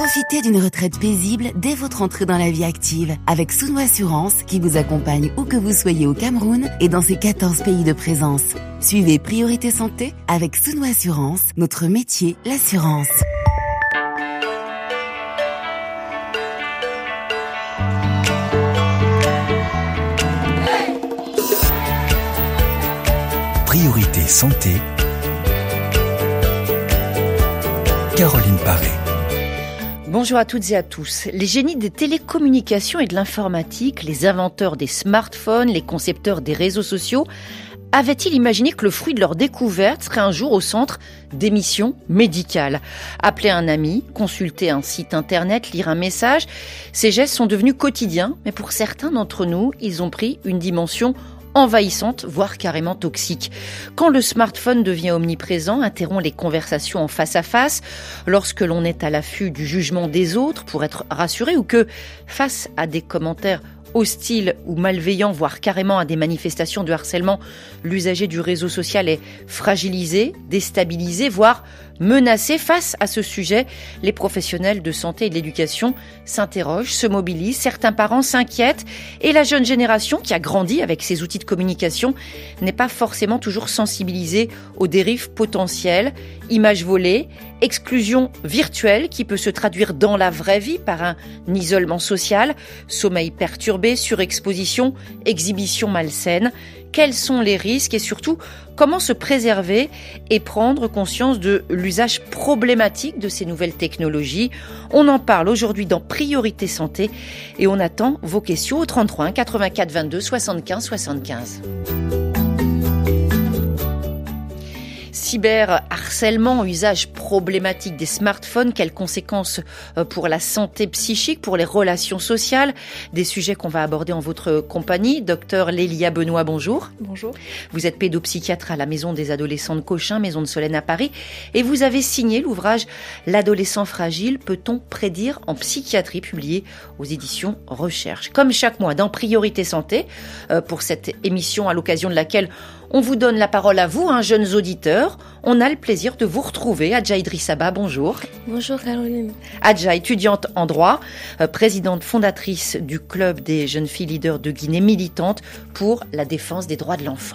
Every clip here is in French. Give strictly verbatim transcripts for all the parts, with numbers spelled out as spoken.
Profitez d'une retraite paisible dès votre entrée dans la vie active avec Souno Assurance qui vous accompagne où que vous soyez au Cameroun et dans ses quatorze pays de présence. Suivez Priorité Santé avec Souno Assurance, notre métier, l'assurance. Priorité Santé, Caroline Paré. Bonjour à toutes et à tous. Les génies des télécommunications et de l'informatique, les inventeurs des smartphones, les concepteurs des réseaux sociaux, avaient-ils imaginé que le fruit de leur découverte serait un jour au centre d'émissions médicales? Appeler un ami, consulter un site internet, lire un message, ces gestes sont devenus quotidiens, mais pour certains d'entre nous, ils ont pris une dimension envahissante, voire carrément toxique. Quand le smartphone devient omniprésent, interrompt les conversations en face à face, lorsque l'on est à l'affût du jugement des autres pour être rassuré ou que, face à des commentaires hostiles ou malveillants, voire carrément à des manifestations de harcèlement, l'usager du réseau social est fragilisé, déstabilisé, voire menacé. Face à ce sujet, les professionnels de santé et de l'éducation s'interrogent, se mobilisent, certains parents s'inquiètent et la jeune génération qui a grandi avec ces outils de communication n'est pas forcément toujours sensibilisée aux dérives potentielles, images volées, exclusion virtuelle qui peut se traduire dans la vraie vie par un isolement social, sommeil perturbé, surexposition, exhibition malsaine. Quels sont les risques et surtout comment se préserver et prendre conscience de l'usage problématique de ces nouvelles technologies? On en parle aujourd'hui dans Priorité Santé et on attend vos questions au trente-trois un quatre-vingt-quatre vingt-deux soixante-quinze soixante-quinze. Cyberharcèlement, usage problématique des smartphones, quelles conséquences pour la santé psychique, pour les relations sociales, des sujets qu'on va aborder en votre compagnie. Docteur Lélia Benoît, bonjour. Bonjour. Vous êtes pédopsychiatre à la Maison des adolescents de Cochin, Maison de Solène à Paris, et vous avez signé l'ouvrage L'adolescent fragile, peut-on prédire en psychiatrie, publié aux éditions Recherche. Comme chaque mois dans Priorité Santé, pour cette émission à l'occasion de laquelle on vous donne la parole à vous, hein, jeunes auditeurs. On a le plaisir de vous retrouver. Adja Idrissaba, bonjour. Bonjour Caroline. Adja, étudiante en droit, euh, présidente fondatrice du Club des jeunes filles leaders de Guinée, militante pour la défense des droits de l'enfant.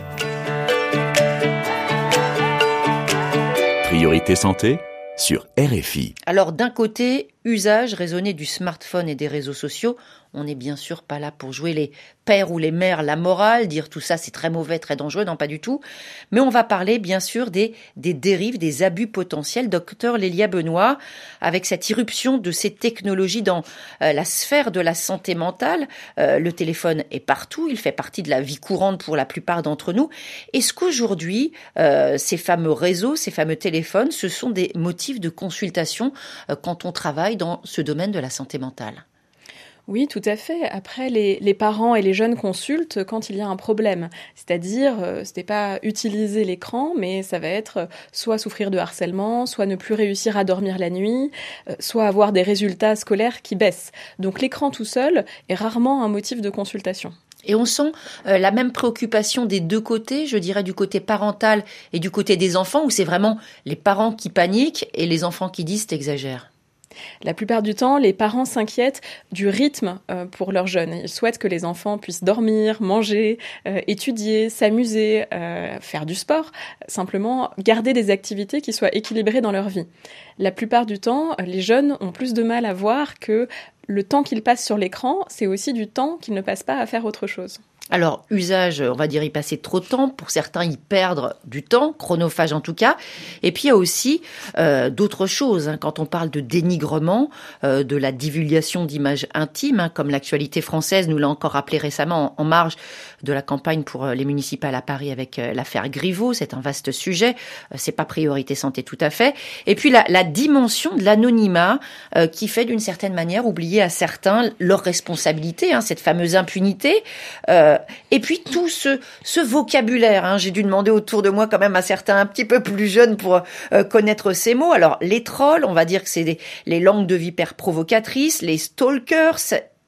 Priorité Santé sur R F I. Alors d'un côté, usage raisonné du smartphone et des réseaux sociaux. On n'est bien sûr pas là pour jouer les pères ou les mères, la morale, dire tout ça c'est très mauvais, très dangereux, non pas du tout. Mais on va parler bien sûr des, des dérives, des abus potentiels. Docteur Lélia Benoît, avec cette irruption de ces technologies dans euh, la sphère de la santé mentale, euh, le téléphone est partout, il fait partie de la vie courante pour la plupart d'entre nous. Est-ce qu'aujourd'hui, euh, ces fameux réseaux, ces fameux téléphones, ce sont des motifs de consultation euh, quand on travaille dans ce domaine de la santé mentale ? Oui, tout à fait. Après, les, les parents et les jeunes consultent quand il y a un problème. C'est-à-dire, euh, ce n'est pas utiliser l'écran, mais ça va être soit souffrir de harcèlement, soit ne plus réussir à dormir la nuit, euh, soit avoir des résultats scolaires qui baissent. Donc l'écran tout seul est rarement un motif de consultation. Et on sent euh, la même préoccupation des deux côtés, je dirais du côté parental et du côté des enfants, où c'est vraiment les parents qui paniquent et les enfants qui disent « t'exagères ». La plupart du temps, les parents s'inquiètent du rythme euh, pour leurs jeunes. Ils souhaitent que les enfants puissent dormir, manger, euh, étudier, s'amuser, euh, faire du sport, simplement garder des activités qui soient équilibrées dans leur vie. La plupart du temps, les jeunes ont plus de mal à voir que le temps qu'ils passent sur l'écran, c'est aussi du temps qu'ils ne passent pas à faire autre chose. Alors, usage, on va dire y passer trop de temps. Pour certains, y perdre du temps, chronophage en tout cas. Et puis, il y a aussi euh, d'autres choses. Hein, quand on parle de dénigrement, euh, de la divulgation d'images intimes, hein, comme l'actualité française nous l'a encore rappelé récemment en, en marge de la campagne pour euh, les municipales à Paris avec euh, l'affaire Griveaux. C'est un vaste sujet. Euh, c'est pas Priorité Santé tout à fait. Et puis, la, la dimension de l'anonymat euh, qui fait d'une certaine manière oublier à certains leur responsabilité, hein, cette fameuse impunité. Euh, Et puis tout ce, ce vocabulaire, hein, j'ai dû demander autour de moi quand même à certains un petit peu plus jeunes pour euh, connaître ces mots. Alors les trolls, on va dire que c'est des, les langues de vipères provocatrices, les stalkers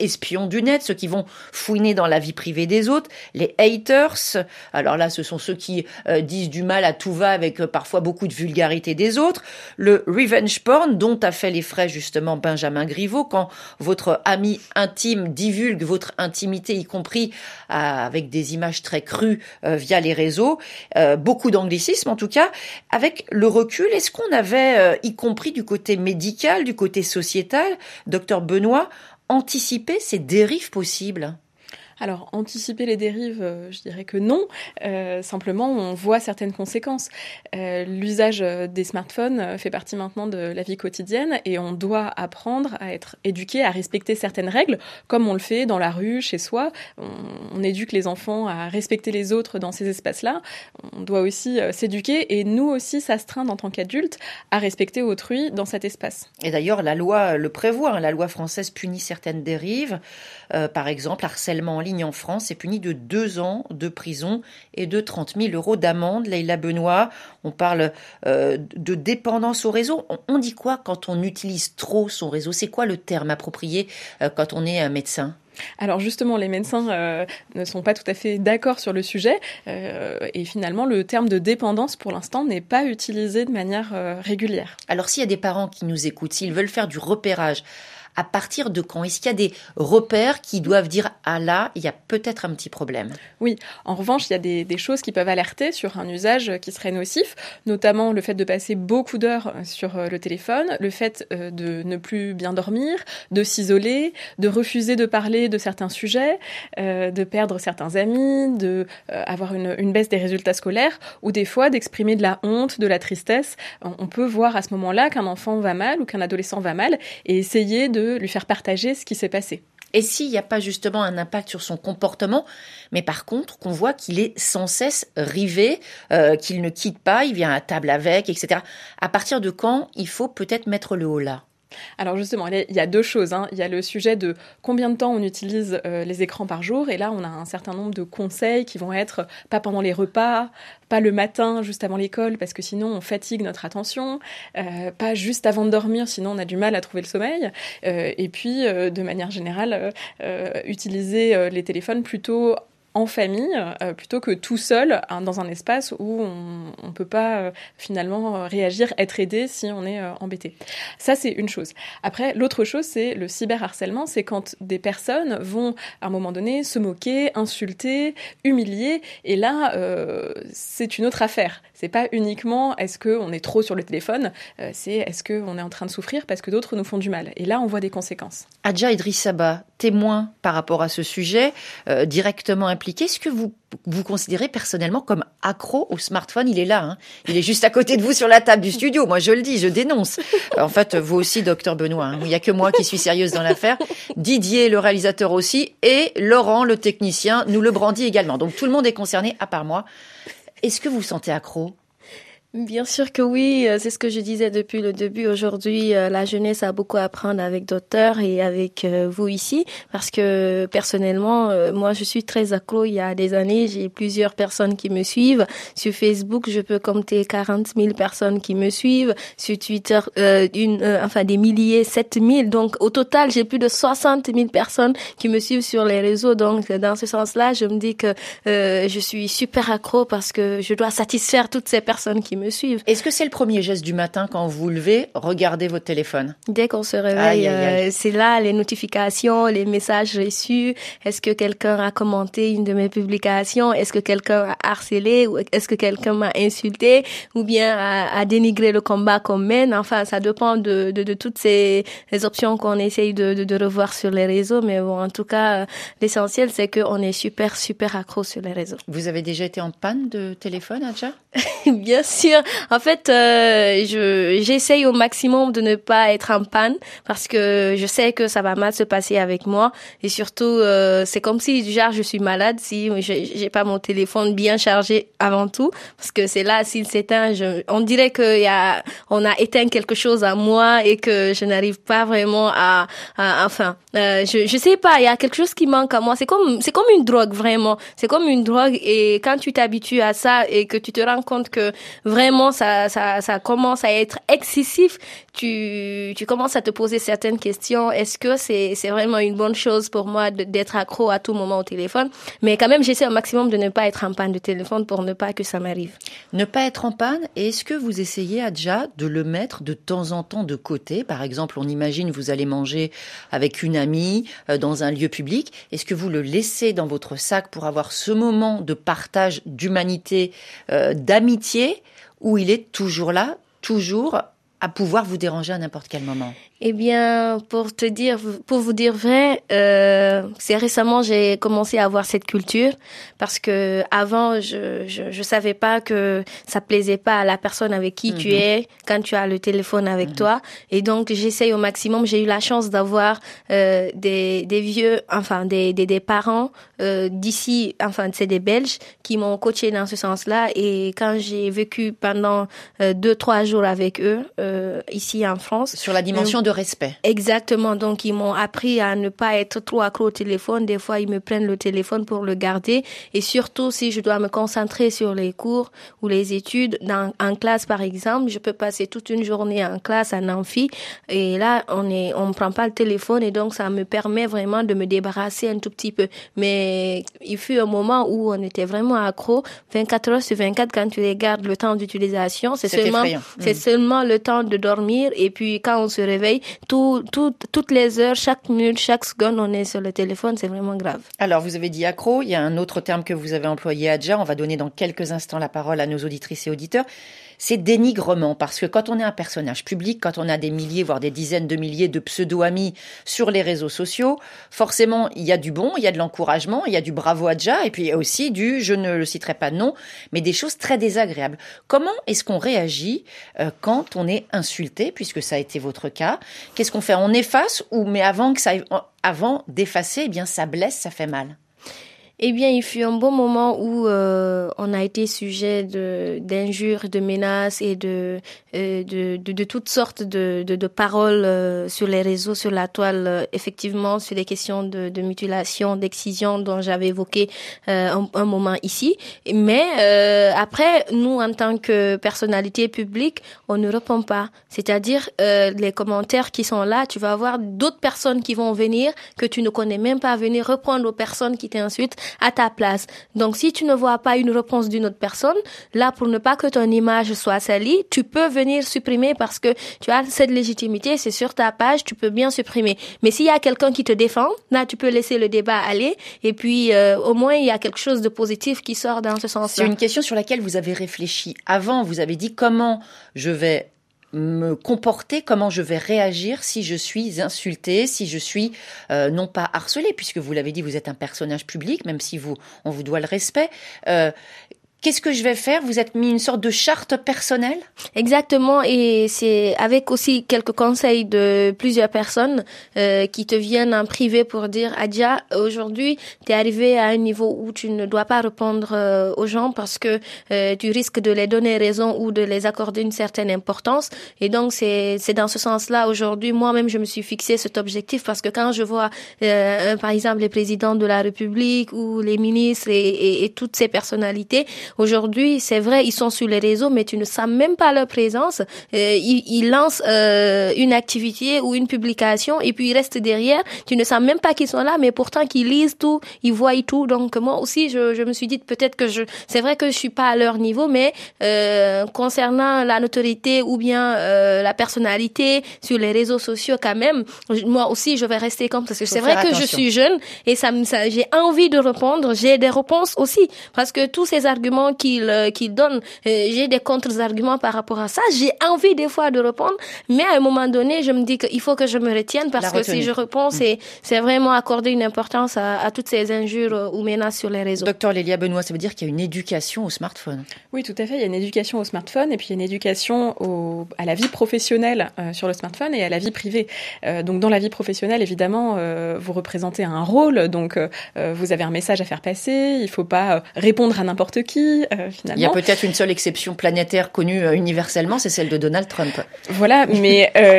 espions du net, ceux qui vont fouiner dans la vie privée des autres, les haters. Alors là, ce sont ceux qui euh, disent du mal à tout va avec euh, parfois beaucoup de vulgarité des autres. Le revenge porn, dont a fait les frais justement Benjamin Griveaux, quand votre ami intime divulgue votre intimité, y compris euh, avec des images très crues euh, via les réseaux. Euh, beaucoup d'anglicisme en tout cas. Avec le recul, est-ce qu'on avait, euh, y compris du côté médical, du côté sociétal, docteur Benoît, anticipé ces dérives possibles ? Alors, anticiper les dérives, euh, je dirais que non. Euh, simplement, on voit certaines conséquences. Euh, l'usage des smartphones fait partie maintenant de la vie quotidienne et on doit apprendre à être éduqué, à respecter certaines règles, comme on le fait dans la rue, chez soi. On, on éduque les enfants à respecter les autres dans ces espaces-là. On doit aussi euh, s'éduquer et nous aussi s'astreindre en tant qu'adultes à respecter autrui dans cet espace. Et d'ailleurs, la loi le prévoit. Hein, la loi française punit certaines dérives. Euh, par exemple, harcèlement en ligne en France est puni de deux ans de prison et de trente mille euros d'amende. Leïla Benoît, on parle euh, de dépendance au réseau. On, on dit quoi quand on utilise trop son réseau ? C'est quoi le terme approprié euh, quand on est un médecin ? Alors justement, les médecins euh, ne sont pas tout à fait d'accord sur le sujet euh, et finalement, le terme de dépendance, pour l'instant, n'est pas utilisé de manière euh, régulière. Alors s'il y a des parents qui nous écoutent, s'ils veulent faire du repérage, à partir de quand ? Est-ce qu'il y a des repères qui doivent dire « Ah là, il y a peut-être un petit problème ». Oui, en revanche, il y a des, des choses qui peuvent alerter sur un usage qui serait nocif, notamment le fait de passer beaucoup d'heures sur le téléphone, le fait de ne plus bien dormir, de s'isoler, de refuser de parler de certains sujets, euh, de perdre certains amis, de euh, avoir une, une baisse des résultats scolaires, ou des fois d'exprimer de la honte, de la tristesse. On peut voir à ce moment-là qu'un enfant va mal ou qu'un adolescent va mal et essayer de de lui faire partager ce qui s'est passé. Et s'il n'y a pas justement un impact sur son comportement, mais par contre qu'on voit qu'il est sans cesse rivé, euh, qu'il ne quitte pas, il vient à table avec, et cetera. À partir de quand il faut peut-être mettre le holà ? Alors justement, il y a deux choses. Hein. Il y a le sujet de combien de temps on utilise euh, les écrans par jour. Et là, on a un certain nombre de conseils qui vont être pas pendant les repas, pas le matin, juste avant l'école, parce que sinon on fatigue notre attention, euh, pas juste avant de dormir, sinon on a du mal à trouver le sommeil. Euh, et puis, euh, de manière générale, euh, utiliser euh, les téléphones plutôt en famille, euh, plutôt que tout seul hein, dans un espace où on ne peut pas euh, finalement réagir, être aidé si on est euh, embêté. Ça, c'est une chose. Après, l'autre chose, c'est le cyberharcèlement, c'est quand des personnes vont, à un moment donné, se moquer, insulter, humilier, et là, euh, c'est une autre affaire. C'est pas uniquement est-ce qu'on est trop sur le téléphone, euh, c'est est-ce qu'on est en train de souffrir parce que d'autres nous font du mal. Et là, on voit des conséquences. Adja Idrissaba, témoin par rapport à ce sujet, euh, directement impliqué, est-ce que vous vous considérez personnellement comme accro au smartphone ? Il est là, hein. Il est juste à côté de vous sur la table du studio. Moi, je le dis, je dénonce. En fait, vous aussi, docteur Benoît. Hein. Il n'y a que moi qui suis sérieuse dans l'affaire. Didier, le réalisateur aussi, et Laurent, le technicien, nous le brandit également. Donc tout le monde est concerné, à part moi. Est-ce que vous vous sentez accro ? Bien sûr que oui, c'est ce que je disais depuis le début. Aujourd'hui, la jeunesse a beaucoup à apprendre avec d'auteurs et avec vous ici, parce que personnellement, moi, je suis très accro. Il y a des années, j'ai plusieurs personnes qui me suivent. Sur Facebook, je peux compter quarante mille personnes qui me suivent. Sur Twitter, euh, une, euh, enfin des milliers, sept mille. Donc, au total, j'ai plus de soixante mille personnes qui me suivent sur les réseaux. Donc, dans ce sens-là, je me dis que euh, je suis super accro parce que je dois satisfaire toutes ces personnes qui me me suivent. Est-ce que c'est le premier geste du matin quand vous vous levez, regardez votre téléphone? Dès qu'on se réveille, aïe, aïe, aïe. Euh, c'est là les notifications, les messages reçus. Est-ce que quelqu'un a commenté une de mes publications? Est-ce que quelqu'un a harcelé? Ou est-ce que quelqu'un m'a insulté? Ou bien a, a dénigré le combat qu'on mène? Enfin, ça dépend de, de, de toutes ces les options qu'on essaye de, de, de revoir sur les réseaux. Mais bon, en tout cas, l'essentiel, c'est qu'on est super, super accro sur les réseaux. Vous avez déjà été en panne de téléphone, Adja? Bien sûr. En fait, euh, je j'essaye au maximum de ne pas être en panne parce que je sais que ça va mal se passer avec moi et surtout euh, c'est comme si genre je suis malade si j'ai, j'ai pas mon téléphone bien chargé avant tout parce que c'est là s'il s'éteint, je, on dirait que y a on a éteint quelque chose à moi et que je n'arrive pas vraiment à, à enfin euh, je je sais pas, il y a quelque chose qui manque à moi. C'est comme c'est comme une drogue vraiment. C'est comme une drogue et quand tu t'habitues à ça et que tu te rends compte que vraiment vraiment ça, ça, ça commence à être excessif, tu, tu commences à te poser certaines questions. Est-ce que c'est, c'est vraiment une bonne chose pour moi de, d'être accro à tout moment au téléphone? Mais quand même, j'essaie au maximum de ne pas être en panne de téléphone pour ne pas que ça m'arrive. Ne pas être en panne. Et est-ce que vous essayez, Adja, de le mettre de temps en temps de côté? Par exemple, on imagine vous allez manger avec une amie euh, dans un lieu public. Est-ce que vous le laissez dans votre sac pour avoir ce moment de partage d'humanité, euh, d'amitié, où il est toujours là, toujours à pouvoir vous déranger à n'importe quel moment? Eh bien, pour te dire, pour vous dire vrai, euh, c'est récemment j'ai commencé à avoir cette culture parce que avant je, je je savais pas que ça plaisait pas à la personne avec qui mmh. tu es quand tu as le téléphone avec mmh. toi, et donc j'essaye au maximum. J'ai eu la chance d'avoir euh, des des vieux, enfin des des, des parents euh, d'ici, enfin c'est des Belges qui m'ont coaché dans ce sens-là, et quand j'ai vécu pendant euh, deux trois jours avec eux euh, ici en France, sur la dimension euh, de respect. Exactement. Donc, ils m'ont appris à ne pas être trop accro au téléphone. Des fois, ils me prennent le téléphone pour le garder. Et surtout, si je dois me concentrer sur les cours ou les études, dans, en classe, par exemple, je peux passer toute une journée en classe, en amphi. Et là, on est, on ne prend pas le téléphone. Et donc, ça me permet vraiment de me débarrasser un tout petit peu. Mais il fut un moment où on était vraiment accro. vingt-quatre heures sur vingt-quatre, quand tu regardes le temps d'utilisation, c'est, c'est seulement, c'est mmh. seulement le temps de dormir. Et puis, quand on se réveille, Tout, tout, toutes les heures, chaque minute, chaque seconde, on est sur le téléphone, c'est vraiment grave. Alors, vous avez dit accro, il y a un autre terme que vous avez employé, Adja, on va donner dans quelques instants la parole à nos auditrices et auditeurs, c'est dénigrement, parce que quand on est un personnage public, quand on a des milliers, voire des dizaines de milliers de pseudo-amis sur les réseaux sociaux, forcément, il y a du bon, il y a de l'encouragement, il y a du bravo Adja, et puis il y a aussi du, je ne le citerai pas de nom, mais des choses très désagréables. Comment est-ce qu'on réagit euh, quand on est insulté, puisque ça a été votre cas? Qu'est-ce qu'on fait? On efface, ou mais avant que ça, avant d'effacer, eh bien ça blesse, ça fait mal. Eh bien, il fut un bon moment où euh, on a été sujet de d'injures, de menaces et de euh, de, de de toutes sortes de de, de paroles euh, sur les réseaux, sur la toile. Euh, effectivement, sur les questions de, de mutilation, d'excision dont j'avais évoqué euh, un, un moment ici. Mais euh, après, nous, en tant que personnalité publique, on ne répond pas. C'est-à-dire euh, les commentaires qui sont là, tu vas avoir d'autres personnes qui vont venir que tu ne connais même pas venir répondre aux personnes qui t'insultent à ta place. Donc, si tu ne vois pas une réponse d'une autre personne, là, pour ne pas que ton image soit salie, tu peux venir supprimer parce que tu as cette légitimité, c'est sur ta page, tu peux bien supprimer. Mais s'il y a quelqu'un qui te défend, là, tu peux laisser le débat aller et puis euh, au moins, il y a quelque chose de positif qui sort dans ce sens-là. C'est une question sur laquelle vous avez réfléchi. Avant, vous avez dit comment je vais me comporter, comment je vais réagir si je suis insultée, si je suis euh, non pas harcelée, puisque vous l'avez dit, vous êtes un personnage public, même si vous, on vous doit le respect. Euh, Qu'est-ce que je vais faire? Vous êtes mis une sorte de charte personnelle? Exactement, et c'est avec aussi quelques conseils de plusieurs personnes euh, qui te viennent en privé pour dire Adja, aujourd'hui, tu es arrivé à un niveau où tu ne dois pas répondre euh, aux gens parce que euh, tu risques de les donner raison ou de les accorder une certaine importance. Et donc, c'est c'est dans ce sens-là, aujourd'hui, moi-même, je me suis fixé cet objectif parce que quand je vois, euh, par exemple, les présidents de la République ou les ministres et, et, et toutes ces personnalités, aujourd'hui, c'est vrai, ils sont sur les réseaux, mais tu ne sens même pas leur présence. Euh, ils, ils lancent euh, une activité ou une publication et puis ils restent derrière. Tu ne sens même pas qu'ils sont là, mais pourtant qu'ils lisent tout, ils voient tout. Donc moi aussi, je, je me suis dit peut-être que je, c'est vrai que je suis pas à leur niveau, mais euh, concernant la notoriété ou bien euh, la personnalité sur les réseaux sociaux, quand même, moi aussi, je vais rester comme parce que c'est vrai que attention. Je suis jeune et ça, ça, j'ai envie de répondre. J'ai des réponses aussi parce que tous ces arguments qu'il euh, qu'il donne, euh, j'ai des contre-arguments par rapport à ça. J'ai envie des fois de répondre, mais à un moment donné, je me dis qu'il faut que je me retienne parce que si je réponds, mmh. c'est c'est vraiment accorder une importance à, à toutes ces injures euh, ou menaces sur les réseaux. Docteur Lélia Benoît, ça veut dire qu'il y a une éducation au smartphone? Oui, tout à fait. Il y a une éducation au smartphone et puis il y a une éducation au, à la vie professionnelle euh, sur le smartphone et à la vie privée. Euh, donc dans la vie professionnelle, évidemment, euh, vous représentez un rôle, donc euh, vous avez un message à faire passer. Il faut pas euh, répondre à n'importe qui. Euh, finalement. Il y a peut-être une seule exception planétaire connue euh, universellement, c'est celle de Donald Trump. Voilà, mais euh,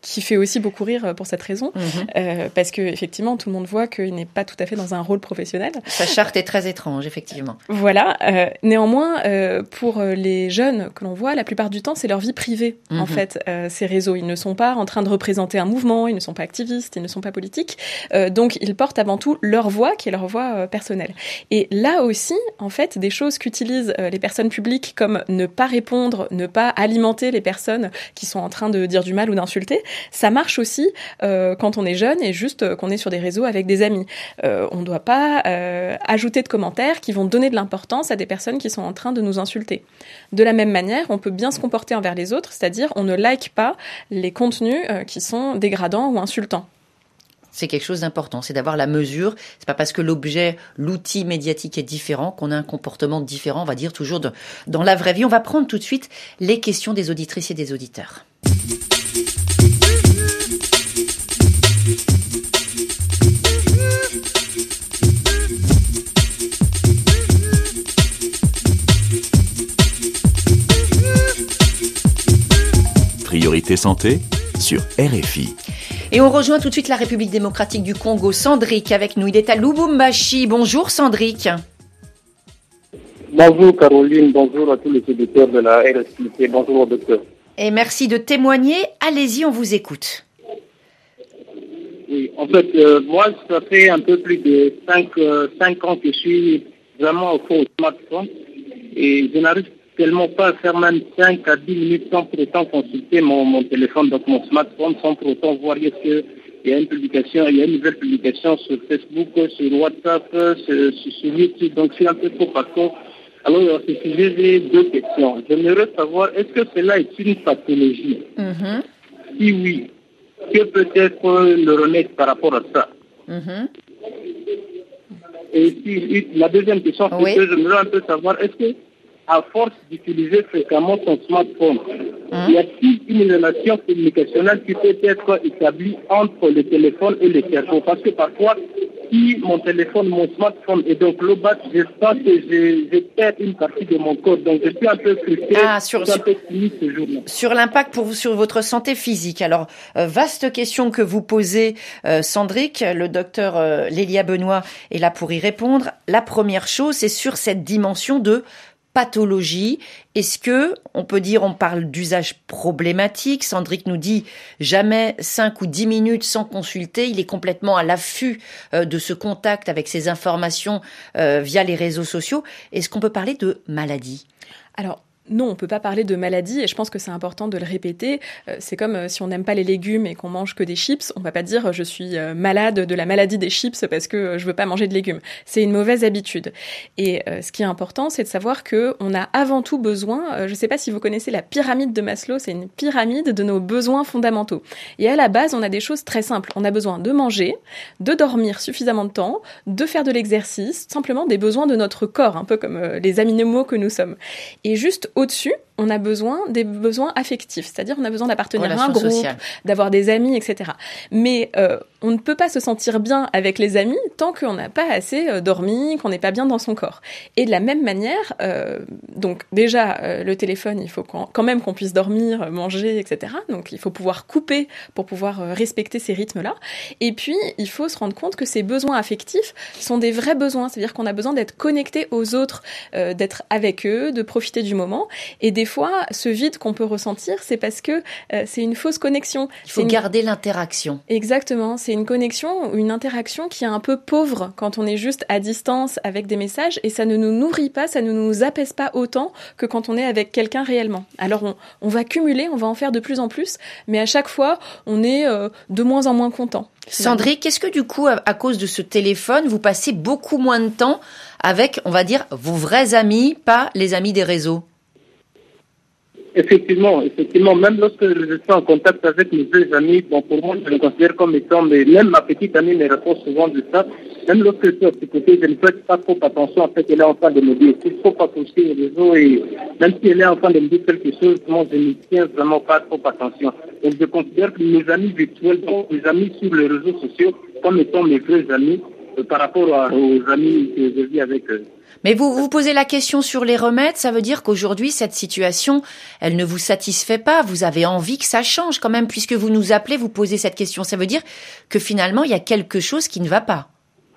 qui fait aussi beaucoup rire pour cette raison, mmh. euh, parce que effectivement, tout le monde voit qu'il n'est pas tout à fait dans un rôle professionnel. Sa charte est très étrange, effectivement. Voilà. Euh, néanmoins, euh, pour les jeunes que l'on voit, la plupart du temps, c'est leur vie privée, mmh. en fait, euh, ces réseaux. Ils ne sont pas en train de représenter un mouvement, ils ne sont pas activistes, ils ne sont pas politiques. Euh, donc, ils portent avant tout leur voix, qui est leur voix euh, personnelle. Et là aussi, en fait, des choses qu'utilisent euh, les personnes publiques, comme ne pas répondre, ne pas alimenter les personnes qui sont en train de dire du mal ou d'insulter, ça marche aussi euh, quand on est jeune et juste euh, qu'on est sur des réseaux avec des amis. Euh, on ne doit pas euh, ajouter de commentaires qui vont donner de l'importance à des personnes qui sont en train de nous insulter. De la même manière, on peut bien se comporter envers les autres, c'est-à-dire on ne like pas les contenus euh, qui sont dégradants ou insultants. C'est quelque chose d'important, c'est d'avoir la mesure. C'est pas parce que l'objet, l'outil médiatique est différent qu'on a un comportement différent, on va dire toujours de, dans la vraie vie. On va prendre tout de suite les questions des auditrices et des auditeurs. Priorité santé sur R F I. Et on rejoint tout de suite la République démocratique du Congo, Sandrick avec nous. Il est à Lubumbashi. Bonjour Sandrick. Bonjour Caroline, bonjour à tous les auditeurs de la R F I et bonjour au docteur. Et merci de témoigner. Allez-y, on vous écoute. Oui, en fait, euh, moi, ça fait un peu plus de cinq ans que je suis vraiment au fond au smartphone et je n'arrive tellement pas à faire même cinq à dix minutes sans pour autant consulter mon, mon téléphone, donc mon smartphone, sans pour autant voir est-ce qu'il y a une publication, il y a une nouvelle publication sur Facebook, sur WhatsApp, sur, sur YouTube, donc c'est un peu trop partout. Alors, à ce sujet, j'ai deux questions. J'aimerais savoir, est-ce que cela est une pathologie? mm-hmm. Si oui, que peut être le remède par rapport à ça? mm-hmm. Et puis, la deuxième question, c'est oui. que j'aimerais un peu savoir, est-ce que à force d'utiliser fréquemment son smartphone, mmh. y a-t-il une relation communicationnelle qui peut être établie entre le téléphone et le cerveau? Parce que parfois, si mon téléphone, mon smartphone est donc low bat, je sens que je, je perds une partie de mon corps. Donc, je suis un peu frustré, ah, sur, je suis un peu timide ce jour-là. Sur l'impact pour vous, sur votre santé physique. Alors, euh, vaste question que vous posez, euh, Sandrick. Le docteur euh, Lélia Benoît est là pour y répondre. La première chose, c'est sur cette dimension de pathologie. Est-ce que on peut dire, on parle d'usage problématique? Sandrick nous dit jamais cinq ou dix minutes sans consulter. Il est complètement à l'affût euh, de ce contact avec ces informations euh, via les réseaux sociaux. Est-ce qu'on peut parler de maladie? Alors, non, on peut pas parler de maladie et je pense que c'est important de le répéter. Euh, c'est comme euh, si on n'aime pas les légumes et qu'on mange que des chips, on va pas dire euh, je suis euh, malade de la maladie des chips parce que euh, je veux pas manger de légumes. C'est une mauvaise habitude. Et euh, ce qui est important, c'est de savoir que on a avant tout besoin, euh, je sais pas si vous connaissez la pyramide de Maslow, c'est une pyramide de nos besoins fondamentaux. Et à la base, on a des choses très simples. On a besoin de manger, de dormir suffisamment de temps, de faire de l'exercice, simplement des besoins de notre corps, un peu comme euh, les animaux que nous sommes. Et juste au-dessus, on a besoin des besoins affectifs, c'est-à-dire on a besoin d'appartenir à un groupe, sociale. D'avoir des amis, et cetera. Mais euh, on ne peut pas se sentir bien avec les amis tant qu'on n'a pas assez euh, dormi, qu'on n'est pas bien dans son corps. Et de la même manière, euh, donc déjà euh, le téléphone, il faut quand même qu'on puisse dormir, manger, et cetera. Donc il faut pouvoir couper pour pouvoir euh, respecter ces rythmes-là. Et puis il faut se rendre compte que ces besoins affectifs sont des vrais besoins, c'est-à-dire qu'on a besoin d'être connecté aux autres, euh, d'être avec eux, de profiter du moment. Et des fois, ce vide qu'on peut ressentir, c'est parce que euh, c'est une fausse connexion. Il faut une... garder l'interaction. Exactement. C'est une connexion ou une interaction qui est un peu pauvre quand on est juste à distance avec des messages et ça ne nous nourrit pas, ça ne nous apaise pas autant que quand on est avec quelqu'un réellement. Alors, on, on va cumuler, on va en faire de plus en plus, mais à chaque fois, on est euh, de moins en moins content. Sandrick, qu'est-ce que du coup, à, à cause de ce téléphone, vous passez beaucoup moins de temps avec, on va dire, vos vrais amis, pas les amis des réseaux? Effectivement, effectivement, même lorsque je suis en contact avec mes deux amis, bon, pour moi, je me considère comme étant, mais même ma petite amie me répond souvent de ça. Même lorsque je suis à ce côté, je ne fais pas trop attention à ce qu'elle est en train de me dire. Il ne faut pas toucher les réseaux et même si elle est en train de me dire quelque chose, moi, je ne tiens vraiment pas trop attention. Donc, je considère que mes amis virtuels, donc mes amis sur les réseaux sociaux, comme étant mes vrais amis, euh, par rapport à, aux amis que je vis avec eux. Mais vous vous posez la question sur les remèdes, ça veut dire qu'aujourd'hui, cette situation, elle ne vous satisfait pas. Vous avez envie que ça change quand même, puisque vous nous appelez, vous posez cette question. Ça veut dire que finalement, il y a quelque chose qui ne va pas.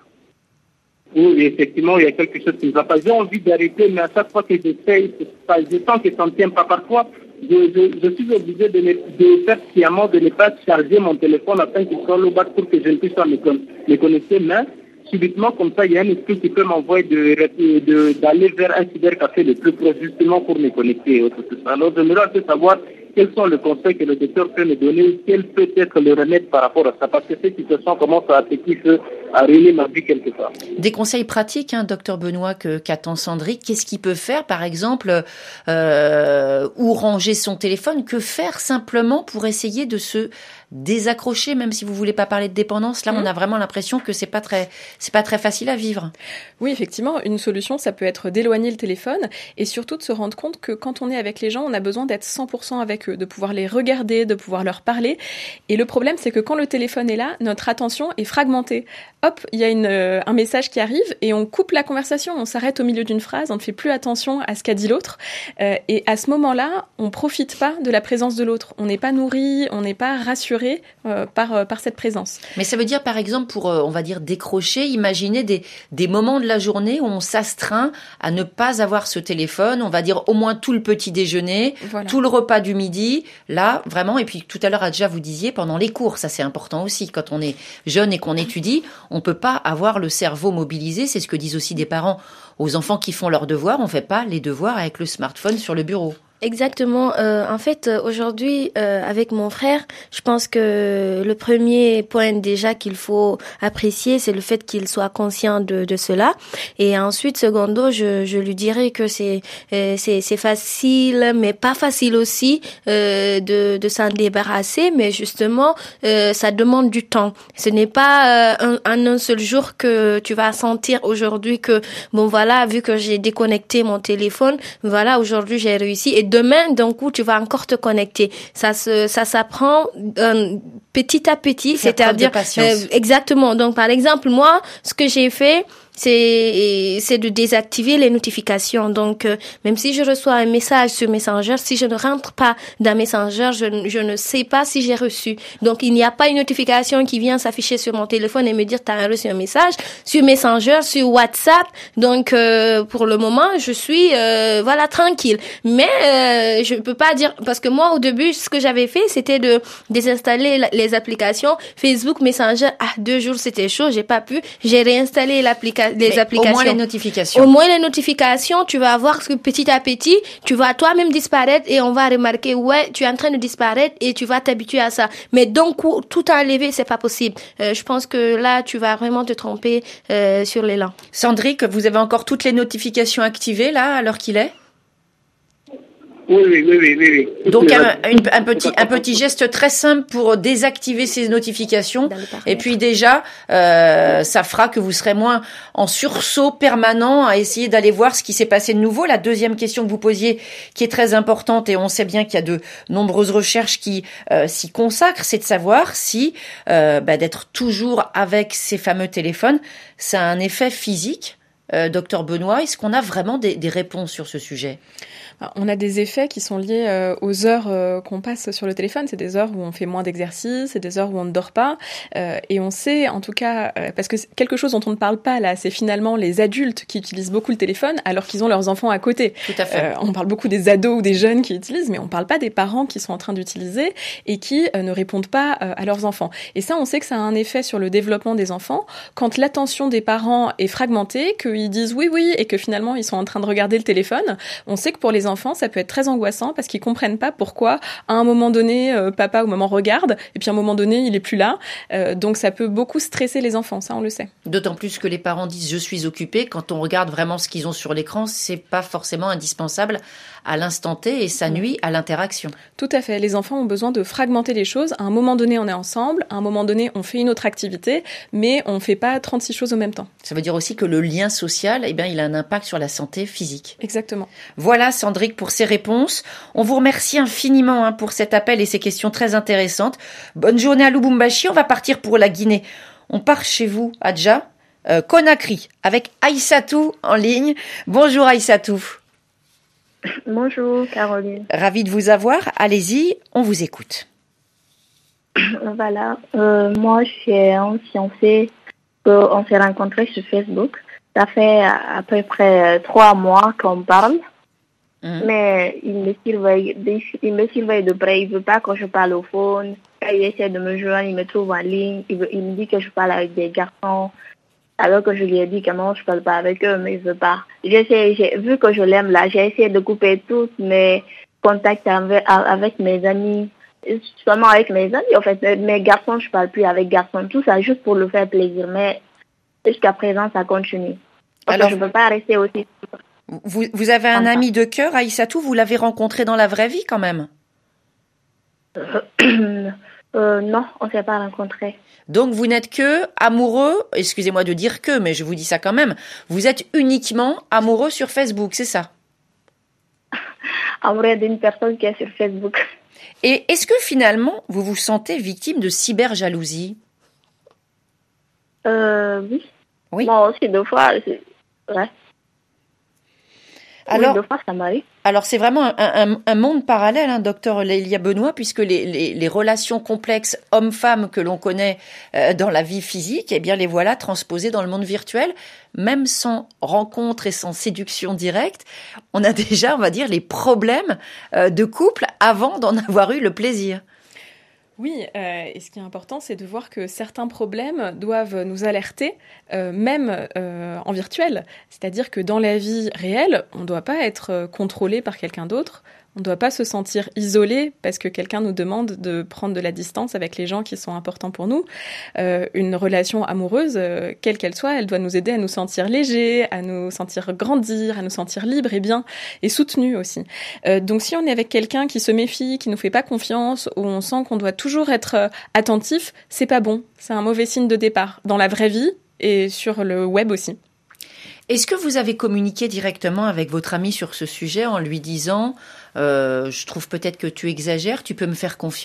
Oui, effectivement, il y a quelque chose qui ne va pas. J'ai envie d'arrêter, mais à chaque fois que j'essaye, je sens que ça ne tient pas. Parfois, je, je, je suis obligé de, ne, de faire sciemment, de ne pas charger mon téléphone afin qu'il soit au bas pour que je ne puisse pas me, me connecter. Mais subitement, comme ça, il y a un esprit qui peut m'envoyer de, de, d'aller vers un cybercafé le plus proche, justement pour me connecter. Alors, j'aimerais un peu savoir quels sont les conseils que le docteur peut me donner, quel peut être le remède par rapport à ça, parce que cette situation commence à affecter, à ruiner ma vie quelque part. Des conseils pratiques, hein, docteur Benoît, que, qu'attend Sandrick. Qu'est-ce qu'il peut faire, par exemple, euh, où ranger son téléphone? Que faire simplement pour essayer de se désaccrocher, même si vous voulez pas parler de dépendance? Là, mmh. on a vraiment l'impression que c'est pas très, c'est pas très facile à vivre. Oui, effectivement, une solution, ça peut être d'éloigner le téléphone et surtout de se rendre compte que quand on est avec les gens, on a besoin d'être cent pour cent avec eux, de pouvoir les regarder, de pouvoir leur parler. Et le problème, c'est que quand le téléphone est là, notre attention est fragmentée. Hop, il y a une, euh, un message qui arrive et on coupe la conversation, on s'arrête au milieu d'une phrase, on ne fait plus attention à ce qu'a dit l'autre. Euh, et à ce moment-là, on profite pas de la présence de l'autre. On n'est pas nourri, on n'est pas rassuré euh, par, euh, par cette présence. Mais ça veut dire, par exemple, pour, euh, on va dire, décrocher, imaginer des, des moments de la journée où on s'astreint à ne pas avoir ce téléphone, on va dire au moins tout le petit déjeuner, voilà. tout le repas du midi, là, vraiment. Et puis tout à l'heure, Adja, vous disiez, pendant les cours, ça c'est important aussi, quand on est jeune et qu'on étudie, on peut pas avoir le cerveau mobilisé, c'est ce que disent aussi des parents aux enfants qui font leurs devoirs, on fait pas les devoirs avec le smartphone sur le bureau. Exactement. Euh, en fait, aujourd'hui, euh, avec mon frère, je pense que le premier point déjà qu'il faut apprécier, c'est le fait qu'il soit conscient de, de cela. Et ensuite, secondo, je, je lui dirais que c'est, euh, c'est, c'est facile, mais pas facile aussi euh, de, de s'en débarrasser. Mais justement, euh, ça demande du temps. Ce n'est pas euh, un, en un seul jour que tu vas sentir aujourd'hui que bon voilà, vu que j'ai déconnecté mon téléphone, voilà, aujourd'hui j'ai réussi. Et demain, d'un coup, tu vas encore te connecter. Ça se, ça s'apprend euh, petit à petit, c'est c'est-à-dire euh, exactement. Donc, par exemple, moi, ce que j'ai fait, c'est c'est de désactiver les notifications. Donc euh, même si je reçois un message sur Messenger, si je ne rentre pas dans Messenger, je, je ne sais pas si j'ai reçu. Donc il n'y a pas une notification qui vient s'afficher sur mon téléphone et me dire t'as reçu un message sur Messenger, sur WhatsApp. Donc euh, pour le moment, je suis euh, voilà tranquille. Mais euh, je peux pas dire parce que moi au début, ce que j'avais fait, c'était de désinstaller les applications Facebook, Messenger. Ah, deux jours c'était chaud, j'ai pas pu. J'ai réinstallé l'application. Les Mais applications. Au moins les notifications. Au moins les notifications, tu vas voir que petit à petit, tu vas toi-même disparaître et on va remarquer, ouais, tu es en train de disparaître et tu vas t'habituer à ça. Mais d'un coup, tout enlever, c'est pas possible. Euh, je pense que là, tu vas vraiment te tromper euh, sur l'élan. Sandrick, vous avez encore toutes les notifications activées là, à l'heure qu'il est ? Oui, oui, oui, oui, oui, oui. Donc un, une, un petit un petit geste très simple pour désactiver ces notifications. Et puis déjà, euh, ça fera que vous serez moins en sursaut permanent à essayer d'aller voir ce qui s'est passé de nouveau. La deuxième question que vous posiez, qui est très importante, et on sait bien qu'il y a de nombreuses recherches qui euh, s'y consacrent, c'est de savoir si euh, bah, d'être toujours avec ces fameux téléphones, ça a un effet physique. Euh, docteur Benoît, est-ce qu'on a vraiment des, des réponses sur ce sujet ? On a des effets qui sont liés euh, aux heures euh, qu'on passe sur le téléphone. C'est des heures où on fait moins d'exercice, c'est des heures où on ne dort pas. Euh, et on sait, en tout cas, euh, parce que quelque chose dont on ne parle pas là, c'est finalement les adultes qui utilisent beaucoup le téléphone alors qu'ils ont leurs enfants à côté. Tout à fait. Euh, on parle beaucoup des ados ou des jeunes qui utilisent, mais on ne parle pas des parents qui sont en train d'utiliser et qui euh, ne répondent pas euh, à leurs enfants. Et ça, on sait que ça a un effet sur le développement des enfants. Quand l'attention des parents est fragmentée, qu'ils disent oui, oui, et que finalement ils sont en train de regarder le téléphone, on sait que pour les enfants, enfants, ça peut être très angoissant parce qu'ils comprennent pas pourquoi à un moment donné euh, papa ou maman regarde et puis à un moment donné il est plus là. Euh, donc ça peut beaucoup stresser les enfants, ça on le sait. D'autant plus que les parents disent je suis occupé. Quand on regarde vraiment ce qu'ils ont sur l'écran, c'est pas forcément indispensable à l'instant T et ça nuit à l'interaction. Tout à fait. Les enfants ont besoin de fragmenter les choses. À un moment donné, on est ensemble. À un moment donné, on fait une autre activité, mais on fait pas trente-six choses au même temps. Ça veut dire aussi que le lien social, eh bien, il a un impact sur la santé physique. Exactement. Voilà, Sandrick, pour ces réponses. On vous remercie infiniment hein, pour cet appel et ces questions très intéressantes. Bonne journée à Lubumbashi. On va partir pour la Guinée. On part chez vous, Adja. euh, Conakry avec Aïssatou en ligne. Bonjour Aïssatou. Bonjour Caroline. Ravie de vous avoir. Allez-y, on vous écoute. Voilà, euh, moi je suis un fiancé qu'on s'est rencontrés sur Facebook. Ça fait à peu près trois mois qu'on parle. Mmh. Mais il me surveille, il me surveille de près. Il veut pas que je parle au phone. Quand il essaie de me joindre, il me trouve en ligne. Il, veut, il me dit que je parle avec des garçons. Alors que je lui ai dit que non, je parle pas avec eux, mais il veut pas. J'essaie, j'ai, vu que je l'aime là, j'ai essayé de couper tous mes contacts avec, avec mes amis. Seulement avec mes amis, en fait. Mes garçons, je parle plus avec garçons. Tout ça juste pour le faire plaisir. Mais jusqu'à présent, ça continue. Parce Alors, que je ne peux pas rester aussi. Vous, vous avez un ami de cœur, Aïssatou, vous l'avez rencontré dans la vraie vie quand même? euh, euh, Non, on ne s'est pas rencontrés. Donc vous n'êtes que amoureux, excusez-moi de dire que, mais je vous dis ça quand même, vous êtes uniquement amoureux sur Facebook, c'est ça? Amoureux d'une personne qui est sur Facebook. Et est-ce que finalement, vous vous sentez victime de cyberjalousie? Euh, oui. Oui. Moi aussi, deux fois, c'est... ouais. Alors, oui, deux fois, ça m'arrive. Alors c'est vraiment un, un, un monde parallèle, hein, docteur Lélia Benoît, puisque les, les, les relations complexes hommes-femmes que l'on connaît euh, dans la vie physique, eh bien les voilà transposées dans le monde virtuel. Même sans rencontre et sans séduction directe, on a déjà, on va dire, les problèmes euh, de couple avant d'en avoir eu le plaisir. Oui, euh, et ce qui est important, c'est de voir que certains problèmes doivent nous alerter, euh, même euh, en virtuel. C'est-à-dire que dans la vie réelle, on ne doit pas être contrôlé par quelqu'un d'autre. On ne doit pas se sentir isolé parce que quelqu'un nous demande de prendre de la distance avec les gens qui sont importants pour nous. Euh, une relation amoureuse, euh, quelle qu'elle soit, elle doit nous aider à nous sentir légers, à nous sentir grandir, à nous sentir libres et bien, et soutenus aussi. Euh, donc si on est avec quelqu'un qui se méfie, qui nous fait pas confiance, où on sent qu'on doit toujours être euh, attentif, c'est pas bon. C'est un mauvais signe de départ, dans la vraie vie et sur le web aussi. Est-ce que vous avez communiqué directement avec votre ami sur ce sujet en lui disant euh, « Je trouve peut-être que tu exagères, tu peux me faire confiance » ?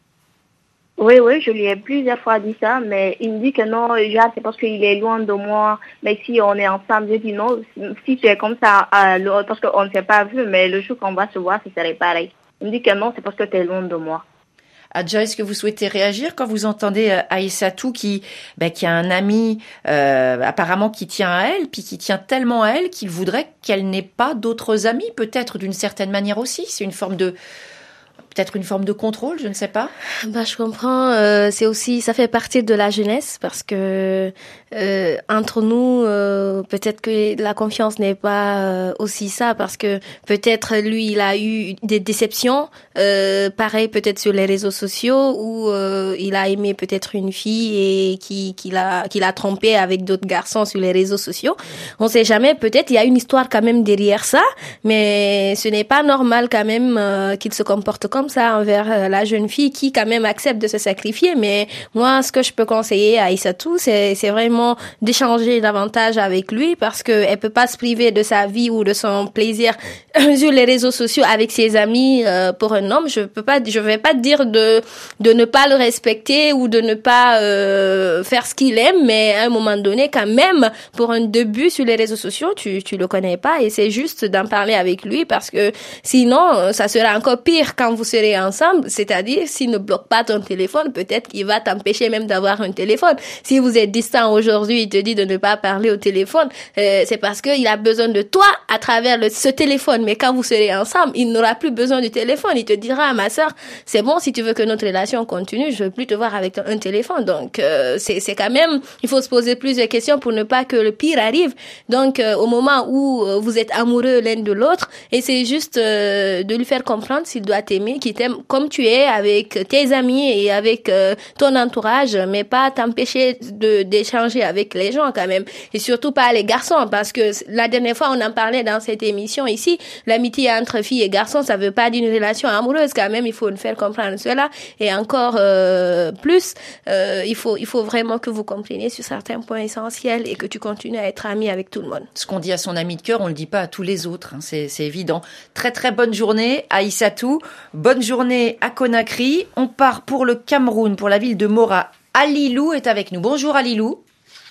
Oui, oui, je lui ai plusieurs fois dit ça, mais il me dit que non, genre, c'est parce qu'il est loin de moi. Mais si on est ensemble, je dis non, si tu es comme ça, euh, parce qu'on ne s'est pas vu, mais le jour qu'on va se voir, ce serait pareil. Il me dit que non, c'est parce que tu es loin de moi. Adja, est-ce que vous souhaitez réagir quand vous entendez euh, Aïssatou qui, ben, qui a un ami euh, apparemment qui tient à elle, puis qui tient tellement à elle qu'il voudrait qu'elle n'ait pas d'autres amis, peut-être d'une certaine manière aussi. C'est une forme de, peut-être une forme de contrôle, je ne sais pas. Bah, je comprends. Euh, c'est aussi, ça fait partie de la jeunesse parce que euh, entre nous, euh, peut-être que la confiance n'est pas euh, aussi ça parce que peut-être lui, il a eu des déceptions. Euh, pareil, peut-être sur les réseaux sociaux où euh, il a aimé peut-être une fille et qui qui l'a qui l'a trompé avec d'autres garçons sur les réseaux sociaux. On sait jamais. Peut-être il y a une histoire quand même derrière ça, mais ce n'est pas normal quand même euh, qu'il se comporte comme ça envers euh, la jeune fille qui quand même accepte de se sacrifier. Mais moi, ce que je peux conseiller à Aïssatou, c'est c'est vraiment d'échanger davantage avec lui parce que elle peut pas se priver de sa vie ou de son plaisir sur les réseaux sociaux avec ses amis. Euh, pour un homme, je peux pas, je vais pas dire de de ne pas le respecter ou de ne pas euh, faire ce qu'il aime, mais à un moment donné, quand même, pour un début sur les réseaux sociaux, tu tu le connais pas et c'est juste d'en parler avec lui parce que sinon, ça sera encore pire quand vous serez ensemble. C'est-à-dire, s'il ne bloque pas ton téléphone, peut-être qu'il va t'empêcher même d'avoir un téléphone. Si vous êtes distant aujourd'hui, il te dit de ne pas parler au téléphone, euh, c'est parce qu'il a besoin de toi à travers le, ce téléphone. Mais quand vous serez ensemble, il n'aura plus besoin du téléphone. Il te dira, ma sœur, c'est bon, si tu veux que notre relation continue, je veux plus te voir avec un téléphone. Donc, euh, c'est, c'est quand même, il faut se poser plusieurs questions pour ne pas que le pire arrive. Donc, euh, au moment où euh, vous êtes amoureux l'un de l'autre, essayez juste euh, de lui faire comprendre s'il doit t'aimer, qu'il t'aime comme tu es, avec tes amis et avec euh, ton entourage, mais pas t'empêcher de d'échanger avec les gens quand même, et surtout pas les garçons, parce que la dernière fois on en parlait dans cette émission ici, l'amitié entre filles et garçons, ça veut pas dire une relation amoureuse quand même, il faut nous faire comprendre cela, et encore euh, plus, euh, il faut il faut vraiment que vous compreniez sur certains points essentiels et que tu continues à être ami avec tout le monde. Ce qu'on dit à son ami de cœur, on le dit pas à tous les autres, hein, c'est, c'est évident. Très très bonne journée à Aïssatou, bonne journée à Conakry, on part pour le Cameroun, pour la ville de Mora. Alilou est avec nous. Bonjour Alilou.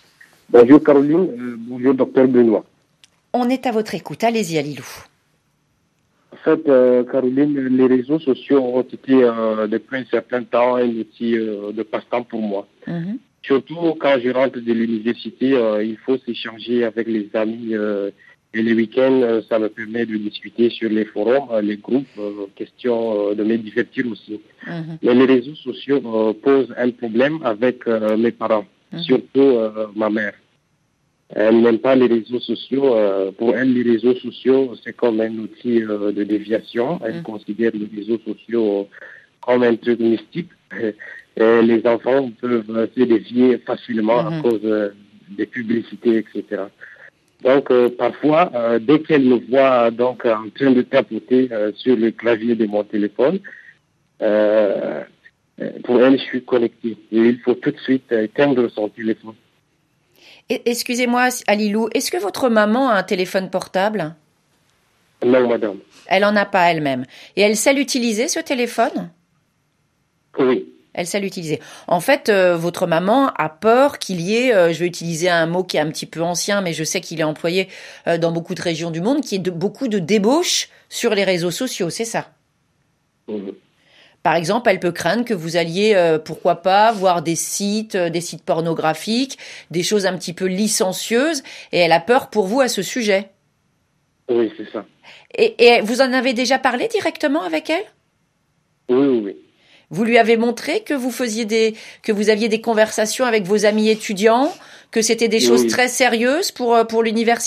Bonjour Caroline, euh, bonjour docteur Benoît. On est à votre écoute, allez-y Alilou. En fait, euh, Caroline, les réseaux sociaux ont été euh, depuis un certain temps un outil euh, de passe-temps pour moi. Mm-hmm. Surtout quand je rentre de l'université, euh, il faut s'échanger avec les amis euh, et les week-ends, euh, ça me permet de discuter sur les forums, euh, les groupes, euh, question euh, de me divertir aussi. Mm-hmm. Mais les réseaux sociaux euh, posent un problème avec euh, mes parents, mm-hmm. surtout euh, ma mère. Elle n'aime pas les réseaux sociaux. Euh, pour elle, les réseaux sociaux, c'est comme un outil euh, de déviation. Elle mm. considère les réseaux sociaux comme un truc mystique. Et les enfants peuvent se dévier facilement mm-hmm. à cause euh, des publicités, et cetera. Donc, euh, parfois, euh, dès qu'elle me voit donc en train de tapoter euh, sur le clavier de mon téléphone, euh, pour elle, je suis connecté. Et il faut tout de suite éteindre son téléphone. Excusez-moi, Alilou, est-ce que votre maman a un téléphone portable ? Non, madame. Elle n'en a pas elle-même. Et elle sait l'utiliser, ce téléphone ? Oui. Elle sait l'utiliser. En fait, euh, votre maman a peur qu'il y ait, euh, je vais utiliser un mot qui est un petit peu ancien, mais je sais qu'il est employé euh, dans beaucoup de régions du monde, qu'il y ait de, beaucoup de débauches sur les réseaux sociaux, c'est ça ? Oui. Par exemple, elle peut craindre que vous alliez, euh, pourquoi pas, voir des sites, euh, des sites pornographiques, des choses un petit peu licencieuses, et elle a peur pour vous à ce sujet. Oui, c'est ça. Et, et vous en avez déjà parlé directement avec elle ? Oui, oui, oui. Vous lui avez montré que vous faisiez des, que vous aviez des conversations avec vos amis étudiants, que c'était des choses oui. très sérieuses pour pour l'université ?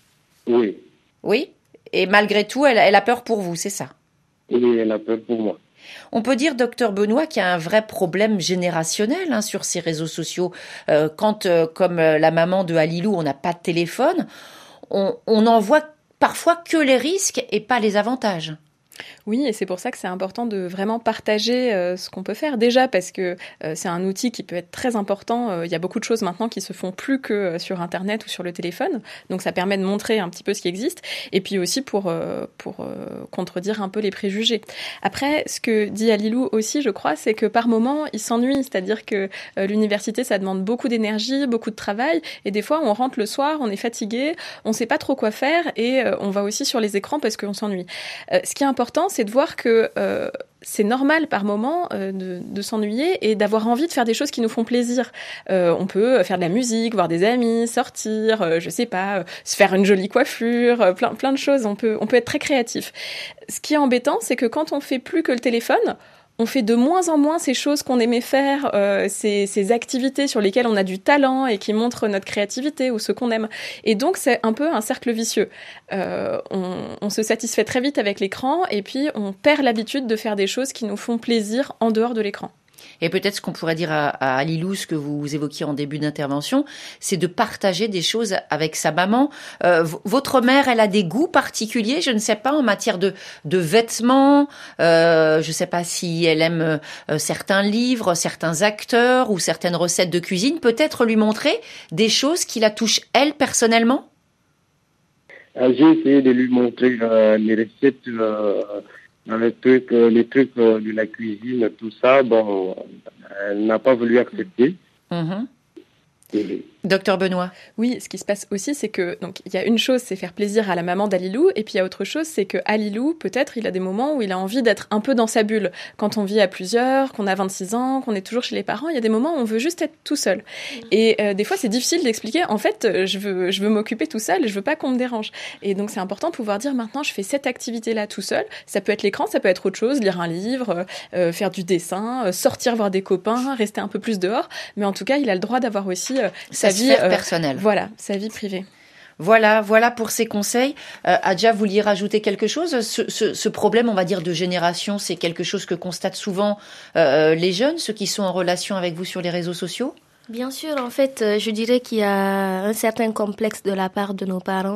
Oui. Oui. Et malgré tout, elle, elle a peur pour vous, c'est ça ? Oui, elle a peur pour moi. On peut dire, docteur Benoît, qu'il y a un vrai problème générationnel hein, sur ces réseaux sociaux. Euh, quand, euh, comme euh, la maman de Alilou, on n'a pas de téléphone, on, on en voit parfois que les risques et pas les avantages. Oui, et c'est pour ça que c'est important de vraiment partager euh, ce qu'on peut faire. Déjà parce que euh, c'est un outil qui peut être très important. Euh, il y a beaucoup de choses maintenant qui se font plus que euh, sur Internet ou sur le téléphone. Donc ça permet de montrer un petit peu ce qui existe. Et puis aussi pour, euh, pour euh, contredire un peu les préjugés. Après, ce que dit Alilou aussi, je crois, c'est que par moment, il s'ennuie. C'est-à-dire que euh, l'université, ça demande beaucoup d'énergie, beaucoup de travail. Et des fois, on rentre le soir, on est fatigué, on sait pas trop quoi faire et euh, on va aussi sur les écrans parce qu'on s'ennuie. Euh, ce qui est important, c'est de voir que euh, c'est normal par moment euh, de, de s'ennuyer et d'avoir envie de faire des choses qui nous font plaisir. Euh, on peut faire de la musique, voir des amis, sortir, euh, je sais pas, euh, se faire une jolie coiffure, euh, plein plein de choses. On peut on peut être très créatif. Ce qui est embêtant, c'est que quand on fait plus que le téléphone, on fait de moins en moins ces choses qu'on aimait faire, euh, ces, ces activités sur lesquelles on a du talent et qui montrent notre créativité ou ce qu'on aime. Et donc, c'est un peu un cercle vicieux. Euh, on, on se satisfait très vite avec l'écran et puis on perd l'habitude de faire des choses qui nous font plaisir en dehors de l'écran. Et peut-être ce qu'on pourrait dire à, à Alilou, ce que vous évoquiez en début d'intervention, c'est de partager des choses avec sa maman. Euh, v- votre mère, elle a des goûts particuliers, je ne sais pas, en matière de, de vêtements. Euh, je ne sais pas si elle aime euh, certains livres, certains acteurs ou certaines recettes de cuisine. Peut-être lui montrer des choses qui la touchent, elle, personnellement ? euh, J'ai essayé de lui montrer euh, les recettes... Euh... Les trucs, les trucs de la cuisine, tout ça, bon, elle n'a pas voulu accepter. Mmh. Docteur Benoît. Oui, ce qui se passe aussi, c'est que donc il y a une chose, c'est faire plaisir à la maman d'Alilou, et puis il y a autre chose, c'est que Alilou, peut-être, il a des moments où il a envie d'être un peu dans sa bulle. Quand on vit à plusieurs, qu'on a vingt-six ans, qu'on est toujours chez les parents, il y a des moments où on veut juste être tout seul. Et euh, des fois, c'est difficile d'expliquer. En fait, je veux, je veux m'occuper tout seul, et je veux pas qu'on me dérange. Et donc, c'est important de pouvoir dire maintenant, je fais cette activité-là tout seul. Ça peut être l'écran, ça peut être autre chose, lire un livre, euh, faire du dessin, euh, sortir voir des copains, rester un peu plus dehors. Mais en tout cas, il a le droit d'avoir aussi euh, sa vie euh, personnelle. Voilà, sa vie privée. Voilà, voilà pour ces conseils. Euh, Adja, vous vouliez rajouter quelque chose ? ce, ce, ce problème, on va dire, de génération, c'est quelque chose que constatent souvent euh, les jeunes, ceux qui sont en relation avec vous sur les réseaux sociaux ? Bien sûr, en fait, je dirais qu'il y a un certain complexe de la part de nos parents